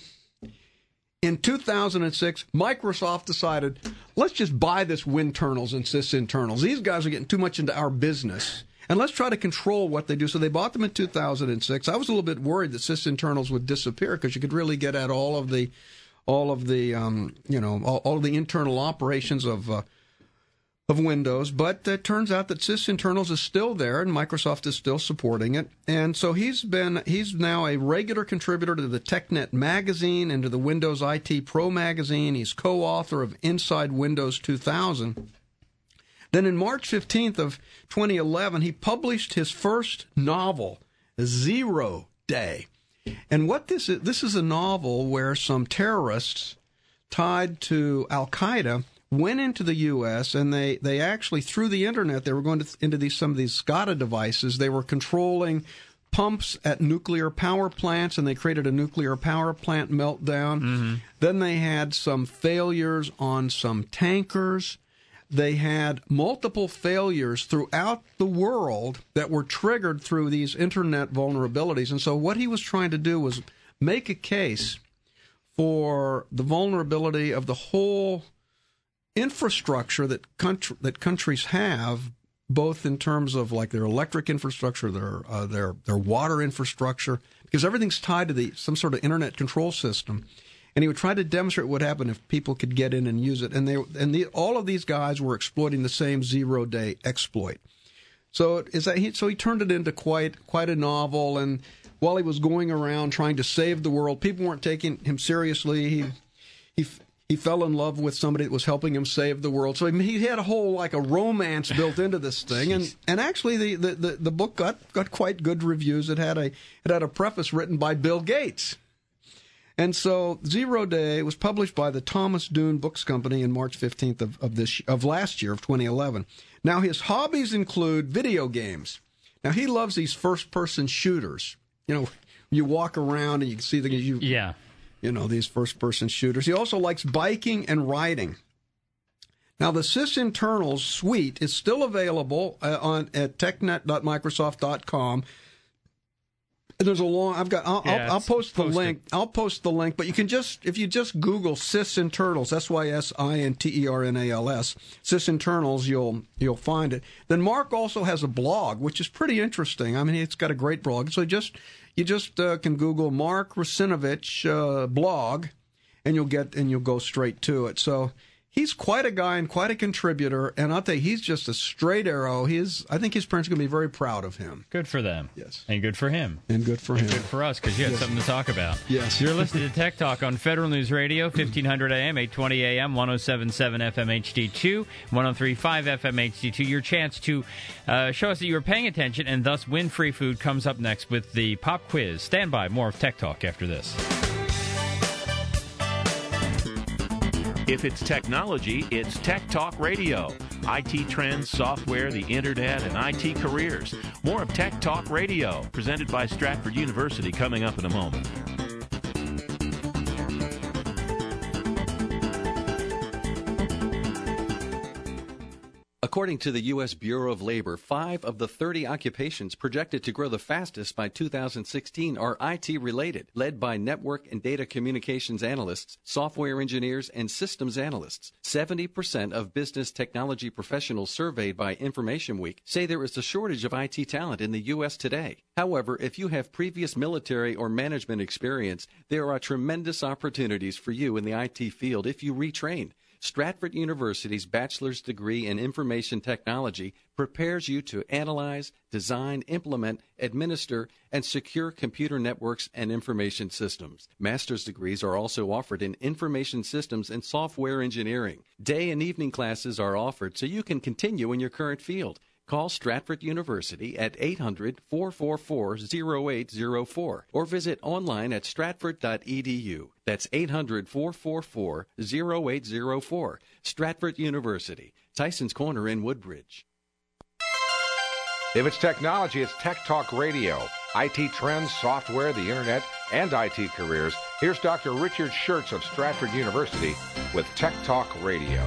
in two thousand six, Microsoft decided, let's just buy this Winternals and sysinternals. These guys are getting too much into our business, and let's try to control what they do. So they bought them in two thousand six. I was a little bit worried that sysinternals would disappear because you could really get at all of the, all of the, um, you know, all, all of the internal operations of uh, of Windows. But it turns out that sysinternals is still there, and Microsoft is still supporting it. And so he's been he's now a regular contributor to the TechNet magazine and to the Windows I T Pro magazine. He's co-author of Inside Windows two thousand. Then in March fifteenth of twenty eleven, he published his first novel, Zero Day. And what this is, this is a novel where some terrorists tied to Al-Qaeda went into the U S and they, they actually, through the internet, they were going to, into these some of these SCADA devices. They were controlling pumps at nuclear power plants, and they created a nuclear power plant meltdown. Mm-hmm. Then they had some failures on some tankers. They had multiple failures throughout the world that were triggered through these internet vulnerabilities. And so what he was trying to do was make a case for the vulnerability of the whole infrastructure that country, that countries have, both in terms of like their electric infrastructure, their uh, their their water infrastructure, because everything's tied to the some sort of internet control system. And he would try to demonstrate what would happen if people could get in and use it. And they and the, all of these guys were exploiting the same zero-day exploit. So is that he, so he turned it into quite quite a novel. And while he was going around trying to save the world, people weren't taking him seriously. He he. He fell in love with somebody that was helping him save the world. So he had a whole, like a romance built into this thing. And and actually the, the, the, the book got, got quite good reviews. It had a it had a preface written by Bill Gates. And so Zero Day was published by the Thomas Dune Books Company in March fifteenth of, of this of last year, of twenty eleven. Now his hobbies include video games. Now he loves these first-person shooters. You know, you walk around and you can see the you yeah. You know, these first-person shooters. He also likes biking and riding. Now, the sysinternals suite is still available uh, on at technet dot microsoft dot com. There's a long. I've got. I'll, yeah, I'll, I'll post the posted. link. I'll post the link. But you can just, if you just Google sysinternals, S Y S I N T E R N A L S, sysinternals, you'll you'll find it. Then Mark also has a blog, which is pretty interesting. I mean, it's got a great blog. So just you just uh, can Google Mark Russinovich uh, blog, and you'll get and you'll go straight to it. So he's quite a guy and quite a contributor, and I'll tell you, he's just a straight arrow. He's, I think his parents are going to be very proud of him. Good for them. Yes. And good for him. And good for and him. good for us, because you had yes. something to talk about. Yes. You're listening to Tech Talk on Federal News Radio, fifteen hundred A M, eight twenty A M, one oh seven point seven F M H D two, one oh three point five F M H D two. Your chance to uh, show us that you were paying attention and thus win free food comes up next with the pop quiz. Stand by. More of Tech Talk after this. If it's technology, it's Tech Talk Radio. I T trends, software, the internet, and I T careers. More of Tech Talk Radio, presented by Stratford University, coming up in a moment. According to the U S Bureau of Labor, five of the thirty occupations projected to grow the fastest by two thousand sixteen are I T-related, led by network and data communications analysts, software engineers, and systems analysts. seventy percent of business technology professionals surveyed by Information Week say there is a shortage of I T talent in the U S today. However, if you have previous military or management experience, there are tremendous opportunities for you in the I T field if you retrain. Stratford University's bachelor's degree in information technology prepares you to analyze, design, implement, administer, and secure computer networks and information systems. Master's degrees are also offered in information systems and software engineering. Day and evening classes are offered so you can continue in your current field. Call Stratford University at eight hundred, four four four, oh eight oh four or visit online at stratford dot e d u. That's eight hundred, four four four, oh eight oh four. Stratford University, Tyson's Corner in Woodbridge. If it's technology, it's Tech Talk Radio. I T trends, software, the internet, and I T careers. Here's Doctor Richard Schertz of Stratford University with Tech Talk Radio.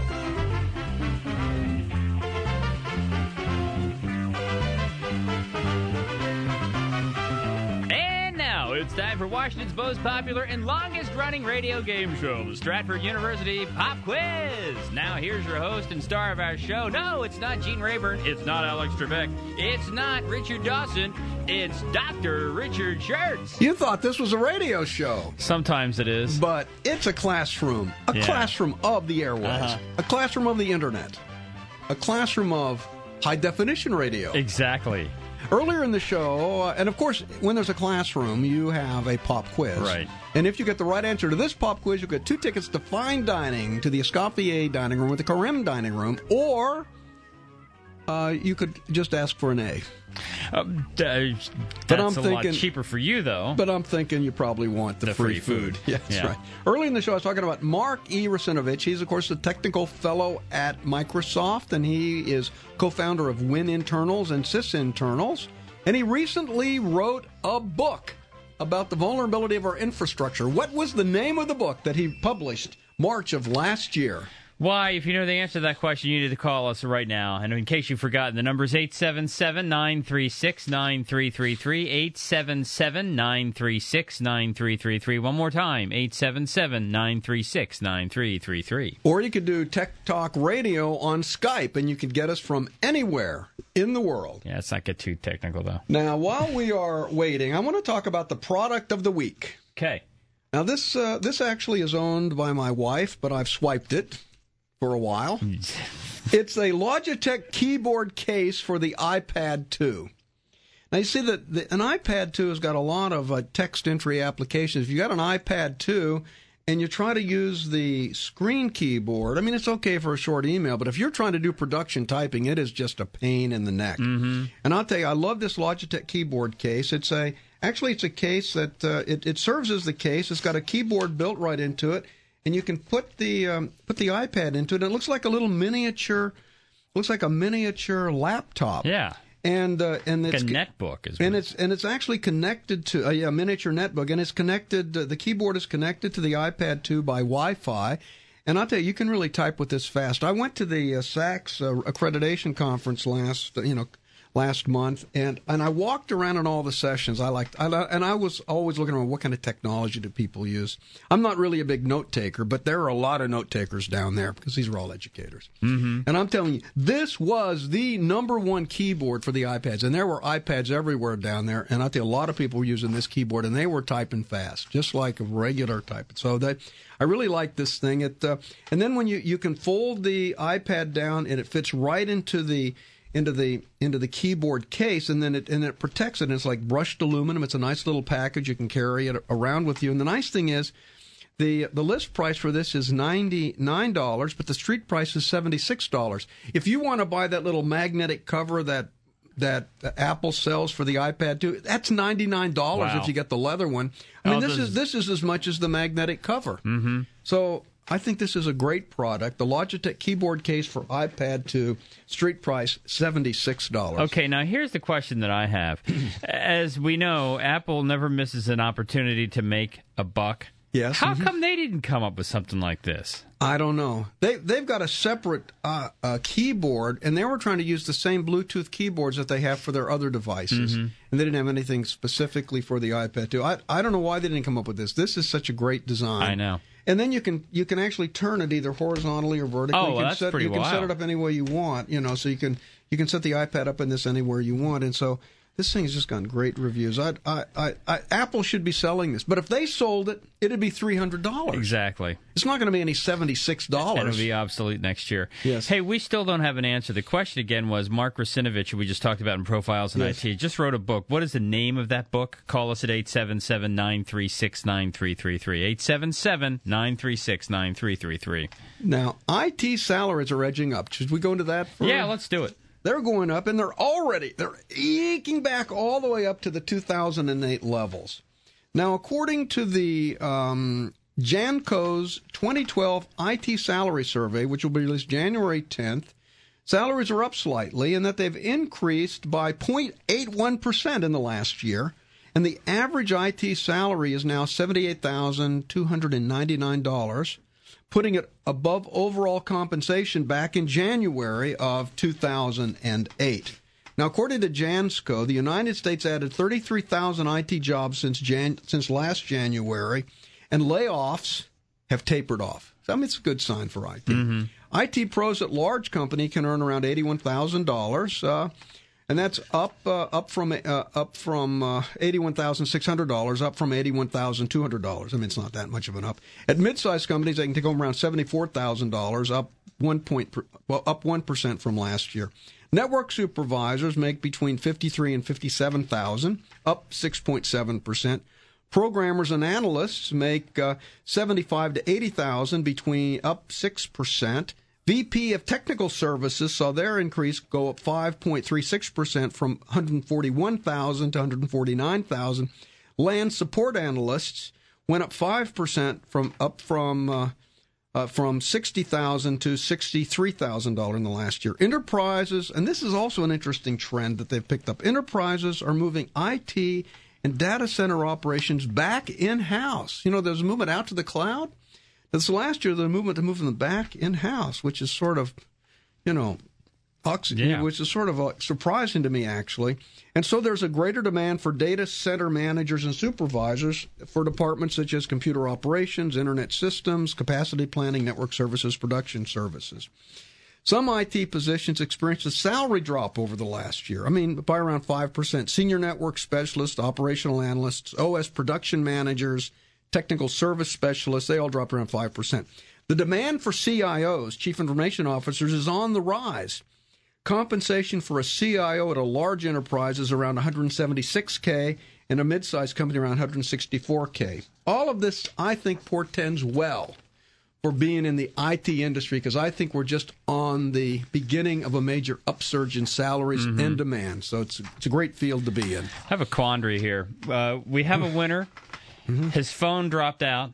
It's time for Washington's most popular and longest-running radio game show, the Stratford University Pop Quiz. Now, here's your host and star of our show. No, it's not Gene Rayburn. It's not Alex Trebek. It's not Richard Dawson. It's Doctor Richard Schertz. You thought this was a radio show. Sometimes it is. But it's a classroom. A Yeah. classroom of the airwaves. Uh-huh. A classroom of the internet. A classroom of high-definition radio. Exactly. Earlier in the show, uh, and of course, when there's a classroom, you have a pop quiz. Right. And if you get the right answer to this pop quiz, you'll get two tickets to fine dining to the Escoffier dining room or the Karim dining room, or uh, you could just ask for an A. Um, uh, that's But I'm a thinking, lot cheaper for you, though. But I'm thinking you probably want the, The free, free food. food. Yeah, that's Yeah. right. Early in the show, I was talking about Mark E. Rusinovich. He's, of course, the technical fellow at Microsoft, and he is co-founder of Win Internals and Sys Internals. And he recently wrote a book about the vulnerability of our infrastructure. What was the name of the book that he published March of last year? Why, if you know the answer to that question, you need to call us right now. And in case you've forgotten, the number is eight seven seven, nine three six, nine three three three, eight seven seven, nine three six, nine three three three. One more time, eight seven seven, nine three six, nine three three three. Or you could do Tech Talk Radio on Skype, and you could get us from anywhere in the world. Yeah, let's not get too technical, though. Now, while we are waiting, I want to talk about the product of the week. Okay. Now, this uh, this actually is owned by my wife, but I've swiped it for a while. It's a Logitech keyboard case for the iPad two. Now, you see that the, an iPad two has got a lot of uh, text entry applications. If you got an iPad two and you try to use the screen keyboard, I mean, it's okay for a short email, but if you're trying to do production typing, it is just a pain in the neck. Mm-hmm. And I'll tell you, I love this Logitech keyboard case. It's a actually it's a case that uh, it, it serves as the case. It's got a keyboard built right into it, and you can put the um, put the iPad into it. And it looks like a little miniature, looks like a miniature laptop. Yeah. And uh, and Like it's a netbook is and what it's and it's actually connected to a, a miniature netbook, and it's connected. Uh, the keyboard is connected to the iPad two by Wi-Fi, and I'll tell you, you can really type with this fast. I went to the uh, S A C S uh, accreditation conference last, uh, you know, last month, and, and I walked around in all the sessions. I liked, I, and I was always looking around what kind of technology do people use. I'm not really a big note taker, but there are a lot of note takers down there because these are all educators. Mm-hmm. And I'm telling you, this was the number one keyboard for the iPads, and there were iPads everywhere down there. And I tell you, a lot of people were using this keyboard, and they were typing fast, just like a regular typing. So that I really like this thing. It uh, and then when you you can fold the iPad down, and it fits right into the into the into the keyboard case, and then it and it protects it. And it's like brushed aluminum. It's a nice little package. You can carry it around with you. And the nice thing is, the the list price for this is ninety-nine dollars, but the street price is seventy-six dollars. If you want to buy that little magnetic cover that that Apple sells for the iPad two, that's ninety-nine dollars. Wow. If you get the leather one. I mean, oh, this is this is as much as the magnetic cover. Mm-hmm. So I think this is a great product. The Logitech keyboard case for iPad two, street price seventy-six dollars. Okay, now here's the question that I have. As we know, Apple never misses an opportunity to make a buck. Yes. How mm-hmm. come they didn't come up with something like this? I don't know. They, they've got a separate uh, uh, keyboard, and they were trying to use the same Bluetooth keyboards that they have for their other devices. Mm-hmm. And they didn't have anything specifically for the iPad two. I, I don't know why they didn't come up with this. This is such a great design. I know. And then you can you can actually turn it either horizontally or vertically. Oh, you can that's set, pretty You can wild. set it up any way you want, you know, so you can you can set the iPad up in this anywhere you want. And so this thing has just gotten great reviews. I, I, I, I, Apple should be selling this. But if they sold it, it'd be three hundred dollars. Exactly. It's not going to be any seventy-six dollars. And it'll be obsolete next year. Yes. Hey, we still don't have an answer. The question again was Mark Rusinovich, who we just talked about in Profiles in Yes. I T, just wrote a book. What is the name of that book? Call us at eight seven seven, nine three six, nine three three three. eight seven seven, nine three six, nine three three three. Now, I T salaries are edging up. Should we go into that? For Yeah, let's do it. They're going up, and they're already, they're eking back all the way up to the two thousand eight levels. Now, according to the um, Janco's twenty twelve I T salary survey, which will be released January tenth, salaries are up slightly, and that they've increased by zero point eight one percent in the last year, and the average I T salary is now seventy-eight thousand two hundred ninety-nine dollars. Putting it above overall compensation back in January of two thousand eight. Now, according to Jansco, the United States added thirty-three thousand I T jobs since Jan- since last January, and layoffs have tapered off. So, I mean, it's a good sign for I T. Mm-hmm. I T pros at large company can earn around eighty-one thousand dollars, uh, and that's up uh, up from uh, up from uh, eighty-one thousand six hundred dollars, up from eighty-one thousand two hundred dollars. I mean, it's not that much of an up. At mid-sized companies, they can take home around seventy-four thousand dollars, up one point per, well, up one percent from last year. Network supervisors make between fifty-three and fifty-seven thousand, up six point seven percent. Programmers and analysts make uh, seventy-five to eighty thousand, between up six percent. V P of Technical Services saw their increase go up five point three six percent from one hundred forty-one thousand to one hundred forty-nine thousand. Land support analysts went up five percent from up from uh, uh, from sixty thousand dollars to sixty-three thousand dollars in the last year. Enterprises, and this is also an interesting trend that they've picked up, enterprises are moving I T and data center operations back in-house. You know, there's a movement out to the cloud. This last year, the movement to move them back in-house, which is sort of, you know, yeah. which is sort of uh, surprising to me, actually. And so there's a greater demand for data center managers and supervisors for departments such as computer operations, internet systems, capacity planning, network services, production services. Some I T positions experienced a salary drop over the last year. I mean, by around five percent. Senior network specialists, operational analysts, O S production managers, technical service specialists, they all dropped around five percent. The demand for C I Os, chief information officers, is on the rise. Compensation for a C I O at a large enterprise is around one hundred seventy-six thousand dollars, and a mid-sized company around one hundred sixty-four thousand dollars. All of this, I think, portends well for being in the I T industry, because I think we're just on the beginning of a major upsurge in salaries mm-hmm. and demand. So it's, it's a great field to be in. I have a quandary here. Uh, we have a winner. Mm-hmm. His phone dropped out,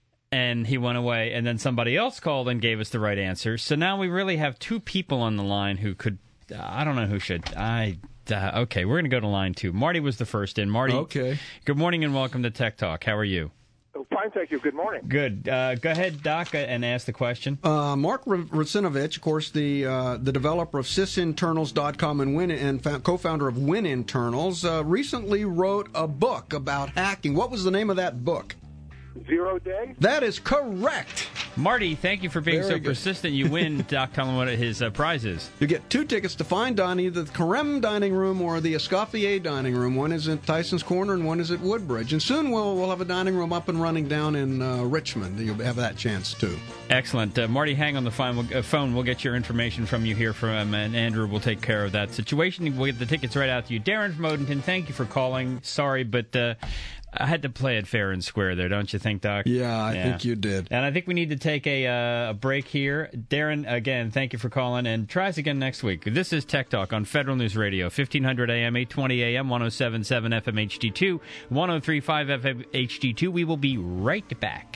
and he went away, and then somebody else called and gave us the right answer. So now we really have two people on the line who could, uh, I don't know who should, I, uh, okay, we're going to go to line two. Marty was the first in. Marty, okay. Good morning and welcome to Tech Talk. How are you? Oh, fine, thank you. Good morning. Good. Uh, go ahead, Doc, and ask the question. Uh, Mark Russinovich, of course, the uh, the developer of sysinternals dot com and Win and fa- co-founder of WinInternals, uh, recently wrote a book about hacking. What was the name of that book? Zero Day? That is correct. Marty, thank you for being Very so good. persistent. You win. Doc, tell him what his uh, prize is. You get two tickets to fine dining, either the Carême Dining Room or the Escoffier Dining Room. One is at Tyson's Corner and one is at Woodbridge. And soon we'll we'll have a dining room up and running down in uh, Richmond. You'll have that chance, too. Excellent. Uh, Marty, hang on the phone. We'll, uh, phone. We'll get your information from you here, from, and Andrew will take care of that situation. We'll get the tickets right out to you. Darren from Odenton, thank you for calling. Sorry, but uh, I had to play it fair and square there, don't you think, Doc? Yeah, I yeah. think you did. And I think we need to take a, uh, a break here. Darren, again, thank you for calling, and try us again next week. This is Tech Talk on Federal News Radio, fifteen hundred A M, eight twenty A M, one oh seven point seven F M H D two, one oh three point five F M H D two. We will be right back.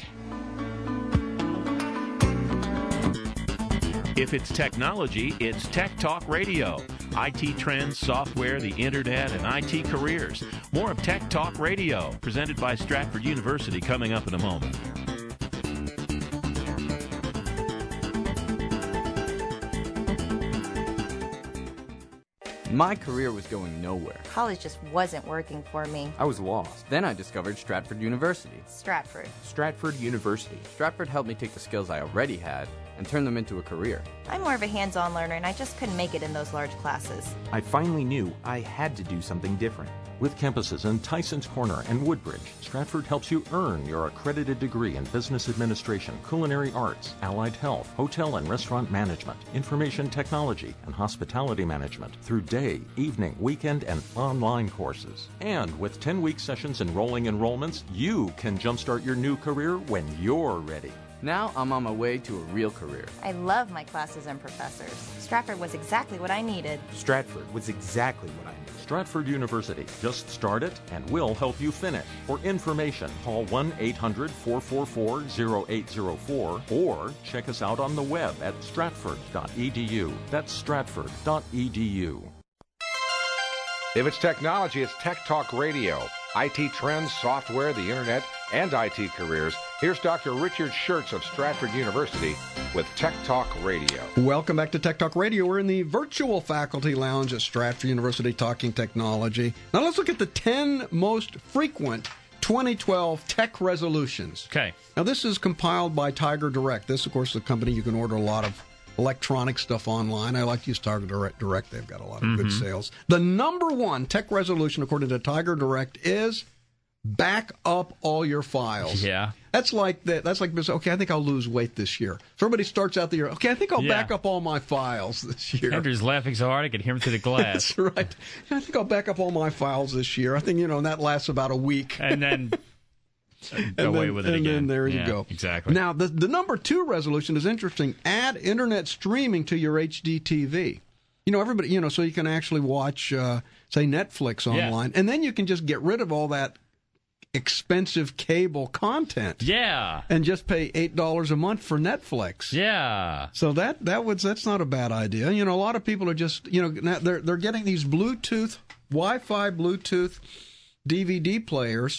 If it's technology, it's Tech Talk Radio. I T trends, software, the internet, and I T careers. More of Tech Talk Radio, presented by Stratford University, coming up in a moment. My career was going nowhere. College just wasn't working for me. I was lost. Then I discovered Stratford University. Stratford. Stratford University. Stratford helped me take the skills I already had and turn them into a career. I'm more of a hands-on learner, and I just couldn't make it in those large classes. I finally knew I had to do something different. With campuses in Tyson's Corner and Woodbridge, Stratford helps you earn your accredited degree in business administration, culinary arts, allied health, hotel and restaurant management, information technology, and hospitality management through day, evening, weekend, and online courses. And with ten-week sessions and rolling enrollments, you can jumpstart your new career when you're ready. Now I'm on my way to a real career. I love my classes and professors. Stratford was exactly what I needed. Stratford was exactly what I needed. Stratford University. Just start it, and we'll help you finish. For information, call one eight hundred, four four four, oh eight oh four or check us out on the web at stratford dot e d u. That's stratford dot e d u. If it's technology, it's Tech Talk Radio. I T trends, software, the internet, and I T careers, here's Doctor Richard Schertz of Stratford University with Tech Talk Radio. Welcome back to Tech Talk Radio. We're in the virtual faculty lounge at Stratford University talking technology. Now let's look at the ten most frequent twenty twelve tech resolutions. Okay. Now this is compiled by Tiger Direct. This, of course, is a company you can order a lot of electronic stuff online. I like to use Tiger Direct. Direct. They've got a lot of mm-hmm. good sales. The number one tech resolution, according to Tiger Direct, is back up all your files. Yeah. That's like that. That's like, okay, I think I'll lose weight this year. So everybody starts out the year, okay, I think I'll Yeah. back up all my files this year. Andrew's laughing so hard I could hear him through the glass. That's right. I think I'll back up all my files this year. I think, you know, and that lasts about a week. And then and go away then, with it and again. then there you Yeah, go. Exactly. Now, the, the number two resolution is interesting. Add internet streaming to your H D T V. You know, everybody, you know, so you can actually watch, uh, say, Netflix online. Yeah. And then you can just get rid of all that expensive cable content. Yeah. And just pay eight dollars a month for Netflix. Yeah. So that that was that's not a bad idea. You know, a lot of people are just, you know, now they're they're getting these Bluetooth, Wi-Fi Bluetooth D V D players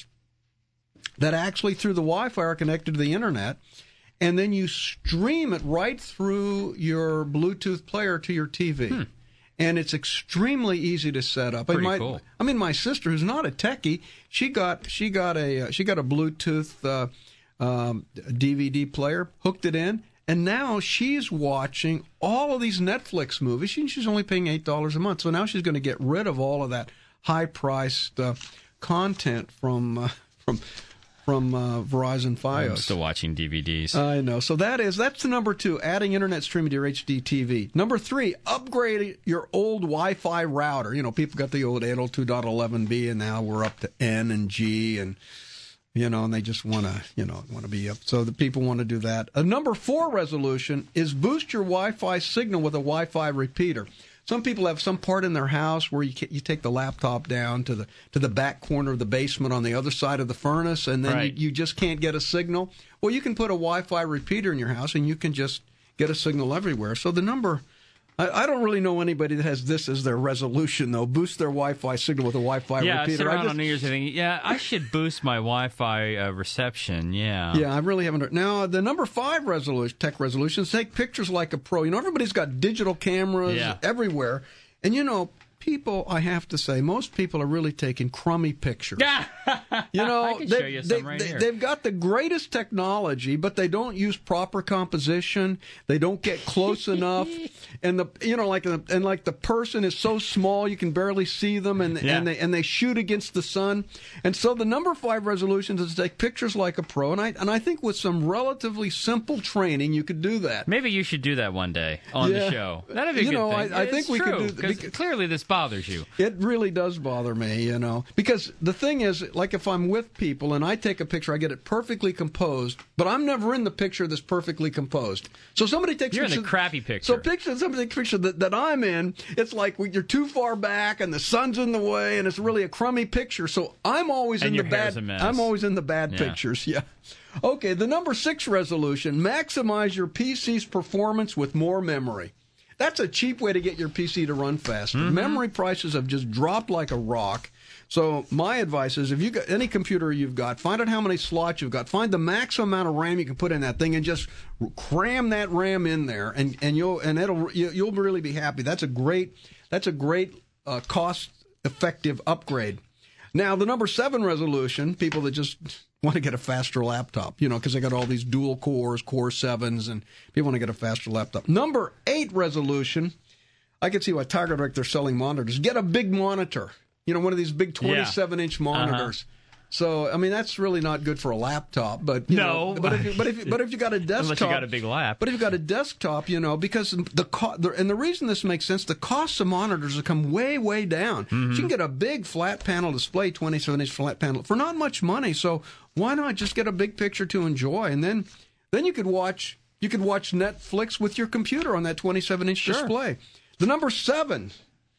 that actually through the Wi-Fi are connected to the internet, and then you stream it right through your Bluetooth player to your T V. Hmm. And it's extremely easy to set up. Pretty I mean, my, cool. I mean, my sister, who's not a techie, she got she got a uh, she got a Bluetooth uh, um, D V D player, hooked it in, and now she's watching all of these Netflix movies. She, she's only paying eight dollars a month, so now she's going to get rid of all of that high-priced uh, content from uh, from. From uh, Verizon Fios. I'm still watching D V Ds. I know. So that is that's the number two, adding internet streaming to your H D T V. Number three, upgrade your old Wi-Fi router. You know, people got the old eight oh two dot eleven b, and now we're up to N and G, and you know, and they just want to, you know, want to be up. So the people want to do that. A number four resolution is boost your Wi-Fi signal with a Wi-Fi repeater. Some people have some part in their house where you you take the laptop down to the to the back corner of the basement on the other side of the furnace, and then right. you, you just can't get a signal. Well, you can put a Wi-Fi repeater in your house, and you can just get a signal everywhere. So the number, I, I don't really know anybody that has this as their resolution, though. Boost their Wi-Fi signal with a Wi-Fi yeah, repeater. Yeah, sit around I just, on New Year's Eve thinking, yeah, I should boost my Wi-Fi uh, reception. Yeah. Yeah, I really haven't. Now, the number five resolution, tech resolution is take pictures like a pro. You know, everybody's got digital cameras yeah. everywhere. And, you know, people, I have to say, most people are really taking crummy pictures. You know, I can they, show you some they, right they, here. They've got the greatest technology, but they don't use proper composition. They don't get close enough, and the you know like the, and like the person is so small you can barely see them, and Yeah. and they and they shoot against the sun. And so the number five resolution is to take pictures like a pro, and I and I think with some relatively simple training you could do that. Maybe you should do that one day on Yeah. the show. That'd be a You good know, thing. I- I It's think we could true, do- because bec- clearly this bothers you. It really does bother me, you know, because the thing is, like if I'm with people and I take a picture, I get it perfectly composed, but I'm never in the picture that's perfectly composed. So somebody takes You're in picture, the crappy picture. So picture somebody takes a picture that, that I'm in. It's like we, you're too far back and the sun's in the way, and it's really a crummy picture. So I'm always And in your the hair's bad. a mess. I'm always in the bad Yeah. pictures. Yeah. Okay. The number six resolution: maximize your P C's performance with more memory. That's a cheap way to get your P C to run faster. Mm-hmm. Memory prices have just dropped like a rock. So my advice is if you got any computer you've got, find out how many slots you've got. Find the maximum amount of RAM you can put in that thing and just cram that RAM in there, and, and you'll and it'll you, you'll really be happy. That's a great that's a great uh, cost effective upgrade. Now the number seven resolution, people that just want to get a faster laptop, you know, because they got all these dual cores, Core sevens, and people want to get a faster laptop. Number eight resolution, I can see why Tiger Direct, they're selling monitors. Get a big monitor, you know, one of these big twenty-seven inch monitors. Uh-huh. So, I mean, that's really not good for a laptop, but you no. know, but if you, but if you, but if you got a desktop, unless you got a big lap, but if you got a desktop, you know, because the cost, and the reason this makes sense, the cost of monitors have come way, way down. Mm-hmm. So you can get a big flat panel display, twenty-seven inch flat panel, for not much money. So why not just get a big picture to enjoy, and then then you could watch you could watch Netflix with your computer on that twenty-seven inch Sure. display. The number seven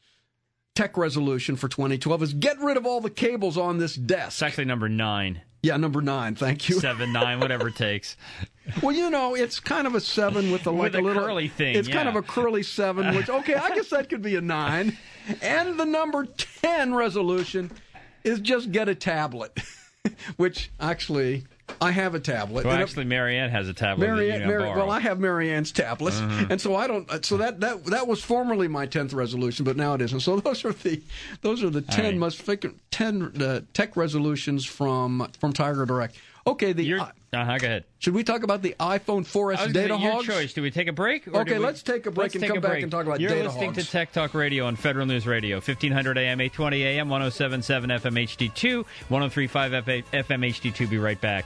tech resolution for twenty twelve is get rid of all the cables on this desk. It's actually number nine. Yeah, number nine. Thank you. Seven, nine, whatever it takes. Well, you know, it's kind of a seven with a like With a little curly thing, It's yeah. kind of a curly seven, which okay, I guess that could be a nine. And the number ten resolution is just get a tablet. which actually I have a tablet. Well, and actually, Marianne has a tablet. Marianne, that you know, Mary, well, I have Marianne's tablet, uh-huh. and so I don't. So that, that that was formerly my tenth resolution, but now it isn't. So those are the those are the ten right. most ten uh, tech resolutions from from Tiger Direct. Okay, the uh, uh-huh, go ahead. Should we talk about the iPhone four S data your hogs? Your choice. Do we take a break? Or okay, we, let's take a break and come back break. and talk about You're data listening hogs. to Tech Talk Radio on Federal News Radio, fifteen hundred A M, eight twenty A M, ten seventy-seven F M H D two, ten thirty-five F M H D two. Be right back.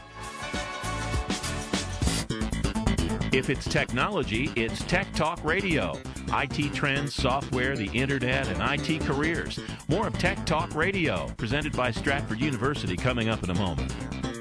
If it's technology, it's Tech Talk Radio. I T trends, software, the internet, and I T careers. More of Tech Talk Radio, presented by Stratford University, coming up in a moment.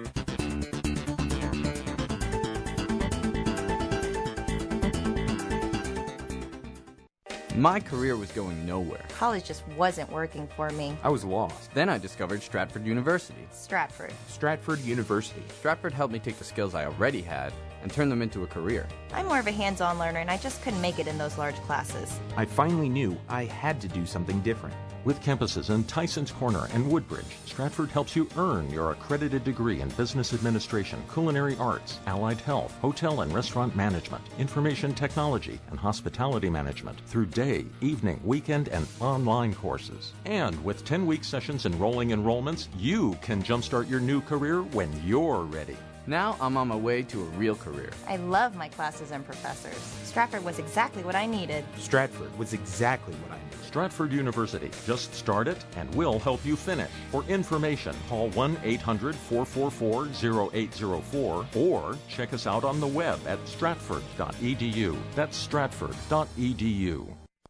My career was going nowhere. College just wasn't working for me. I was lost. Then I discovered Stratford University. Stratford. Stratford University. Stratford helped me take the skills I already had and turn them into a career. I'm more of a hands-on learner, and I just couldn't make it in those large classes. I finally knew I had to do something different. With campuses in Tysons Corner and Woodbridge, Stratford helps you earn your accredited degree in business administration, culinary arts, allied health, hotel and restaurant management, information technology, and hospitality management through day, evening, weekend, and online courses. And with ten-week sessions and rolling enrollments, you can jumpstart your new career when you're ready. Now I'm on my way to a real career. I love my classes and professors. Stratford was exactly what I needed. Stratford was exactly what I needed. Stratford University. Just start it, and we'll help you finish. For information, call one eight hundred, four four four, zero eight zero four or check us out on the web at stratford dot e d u. That's stratford dot e d u.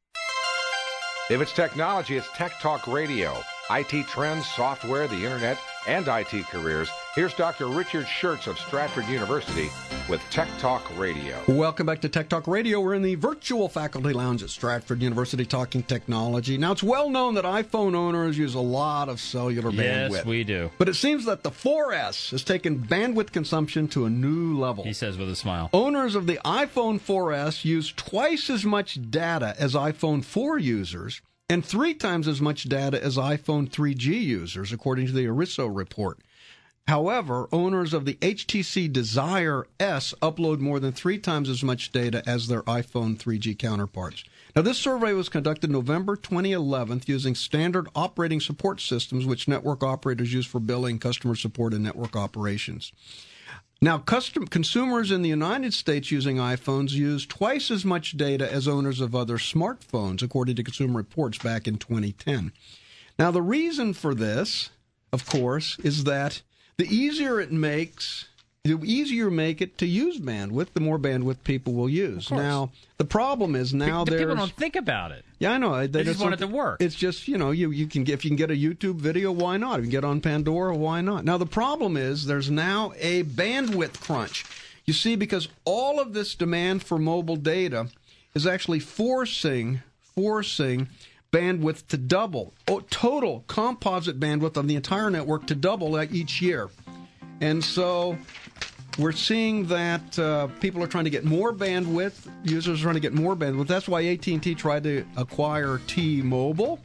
If it's technology, it's Tech Talk Radio. I T trends, software, the internet, and I T careers. Here's Doctor Richard Schertz of Stratford University with Tech Talk Radio. Welcome back to Tech Talk Radio. We're in the virtual faculty lounge at Stratford University talking technology. Now, it's well known that iPhone owners use a lot of cellular bandwidth. Yes, we do. But it seems that the four S has taken bandwidth consumption to a new level. He says with a smile. Owners of the iPhone four S use twice as much data as iPhone four users and three times as much data as iPhone three G users, according to the Ariso report. However, owners of the H T C Desire S upload more than three times as much data as their iPhone three G counterparts. Now, this survey was conducted November twenty eleven using standard operating support systems, which network operators use for billing, customer support, and network operations. Now, custom, consumers in the United States using iPhones use twice as much data as owners of other smartphones, according to Consumer Reports back in twenty ten. Now, the reason for this, of course, is that the easier it makes, the easier you make it to use bandwidth, the more bandwidth people will use. Now, the problem is now the there's... people don't think about it. Yeah, I know. They, they just want it to work. It's just, you know, you, you can get, if you can get a YouTube video, why not? If you can get on Pandora, why not? Now, the problem is there's now a bandwidth crunch. You see, because all of this demand for mobile data is actually forcing, forcing bandwidth to double. Oh, total composite bandwidth of the entire network to double each year. And so we're seeing that uh, people are trying to get more bandwidth. Users are trying to get more bandwidth. That's why A T and T tried to acquire T-Mobile.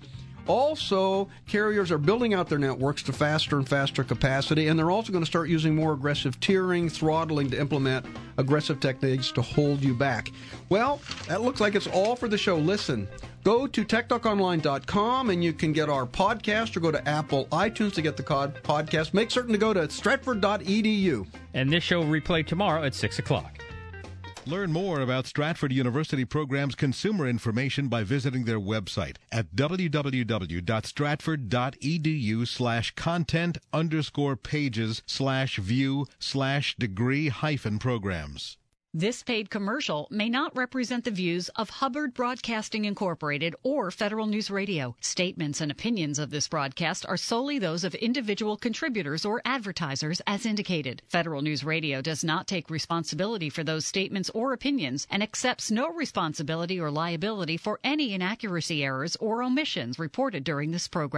Also, carriers are building out their networks to faster and faster capacity, and they're also going to start using more aggressive tiering, throttling to implement aggressive techniques to hold you back. Well, that looks like it's all for the show. Listen, go to tech talk online dot com, and you can get our podcast, or go to Apple iTunes to get the podcast. Make certain to go to stratford dot e d u. And this show will replay tomorrow at six o'clock. Learn more about Stratford University Program's consumer information by visiting their website at w w w dot stratford dot e d u slash content underscore pages slash view slash degree hyphen programs. This paid commercial may not represent the views of Hubbard Broadcasting Incorporated or Federal News Radio. Statements and opinions of this broadcast are solely those of individual contributors or advertisers as indicated. Federal News Radio does not take responsibility for those statements or opinions and accepts no responsibility or liability for any inaccuracy, errors, or omissions reported during this program.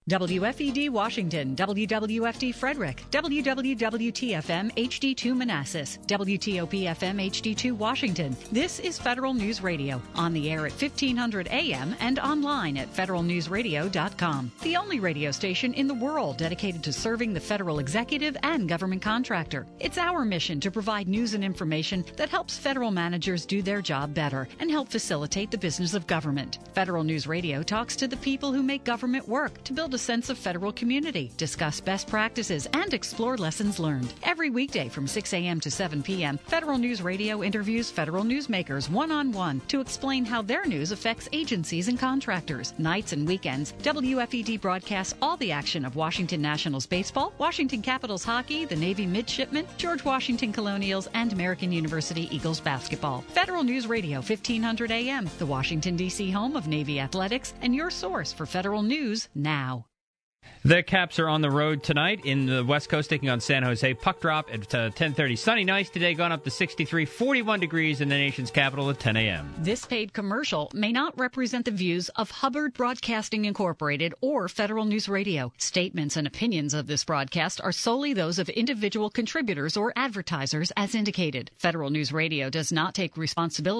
W F E D Washington, W W F D Frederick, W W W T F M H D two Manassas, W T O P F M H D two Washington. This is Federal News Radio, on the air at fifteen hundred A M and online at federal news radio dot com. The only radio station in the world dedicated to serving the federal executive and government contractor. It's our mission to provide news and information that helps federal managers do their job better and help facilitate the business of government. Federal News Radio talks to the people who make government work to build a sense of federal community, discuss best practices, and explore lessons learned. Every weekday from six a.m. to seven p.m., Federal News Radio interviews federal newsmakers one-on-one to explain how their news affects agencies and contractors. Nights and weekends, W F E D broadcasts all the action of Washington Nationals baseball, Washington Capitals hockey, the Navy midshipmen, George Washington Colonials, and American University Eagles basketball. Federal News Radio, fifteen hundred A M, the Washington, D C home of Navy athletics, and your source for federal news now. The Caps are on the road tonight in the West Coast, taking on San Jose. Puck drop at uh, ten thirty. Sunny nights today, gone up to sixty-three, forty-one degrees in the nation's capital at ten a.m. This paid commercial may not represent the views of Hubbard Broadcasting Incorporated or Federal News Radio. Statements and opinions of this broadcast are solely those of individual contributors or advertisers as indicated. Federal News Radio does not take responsibility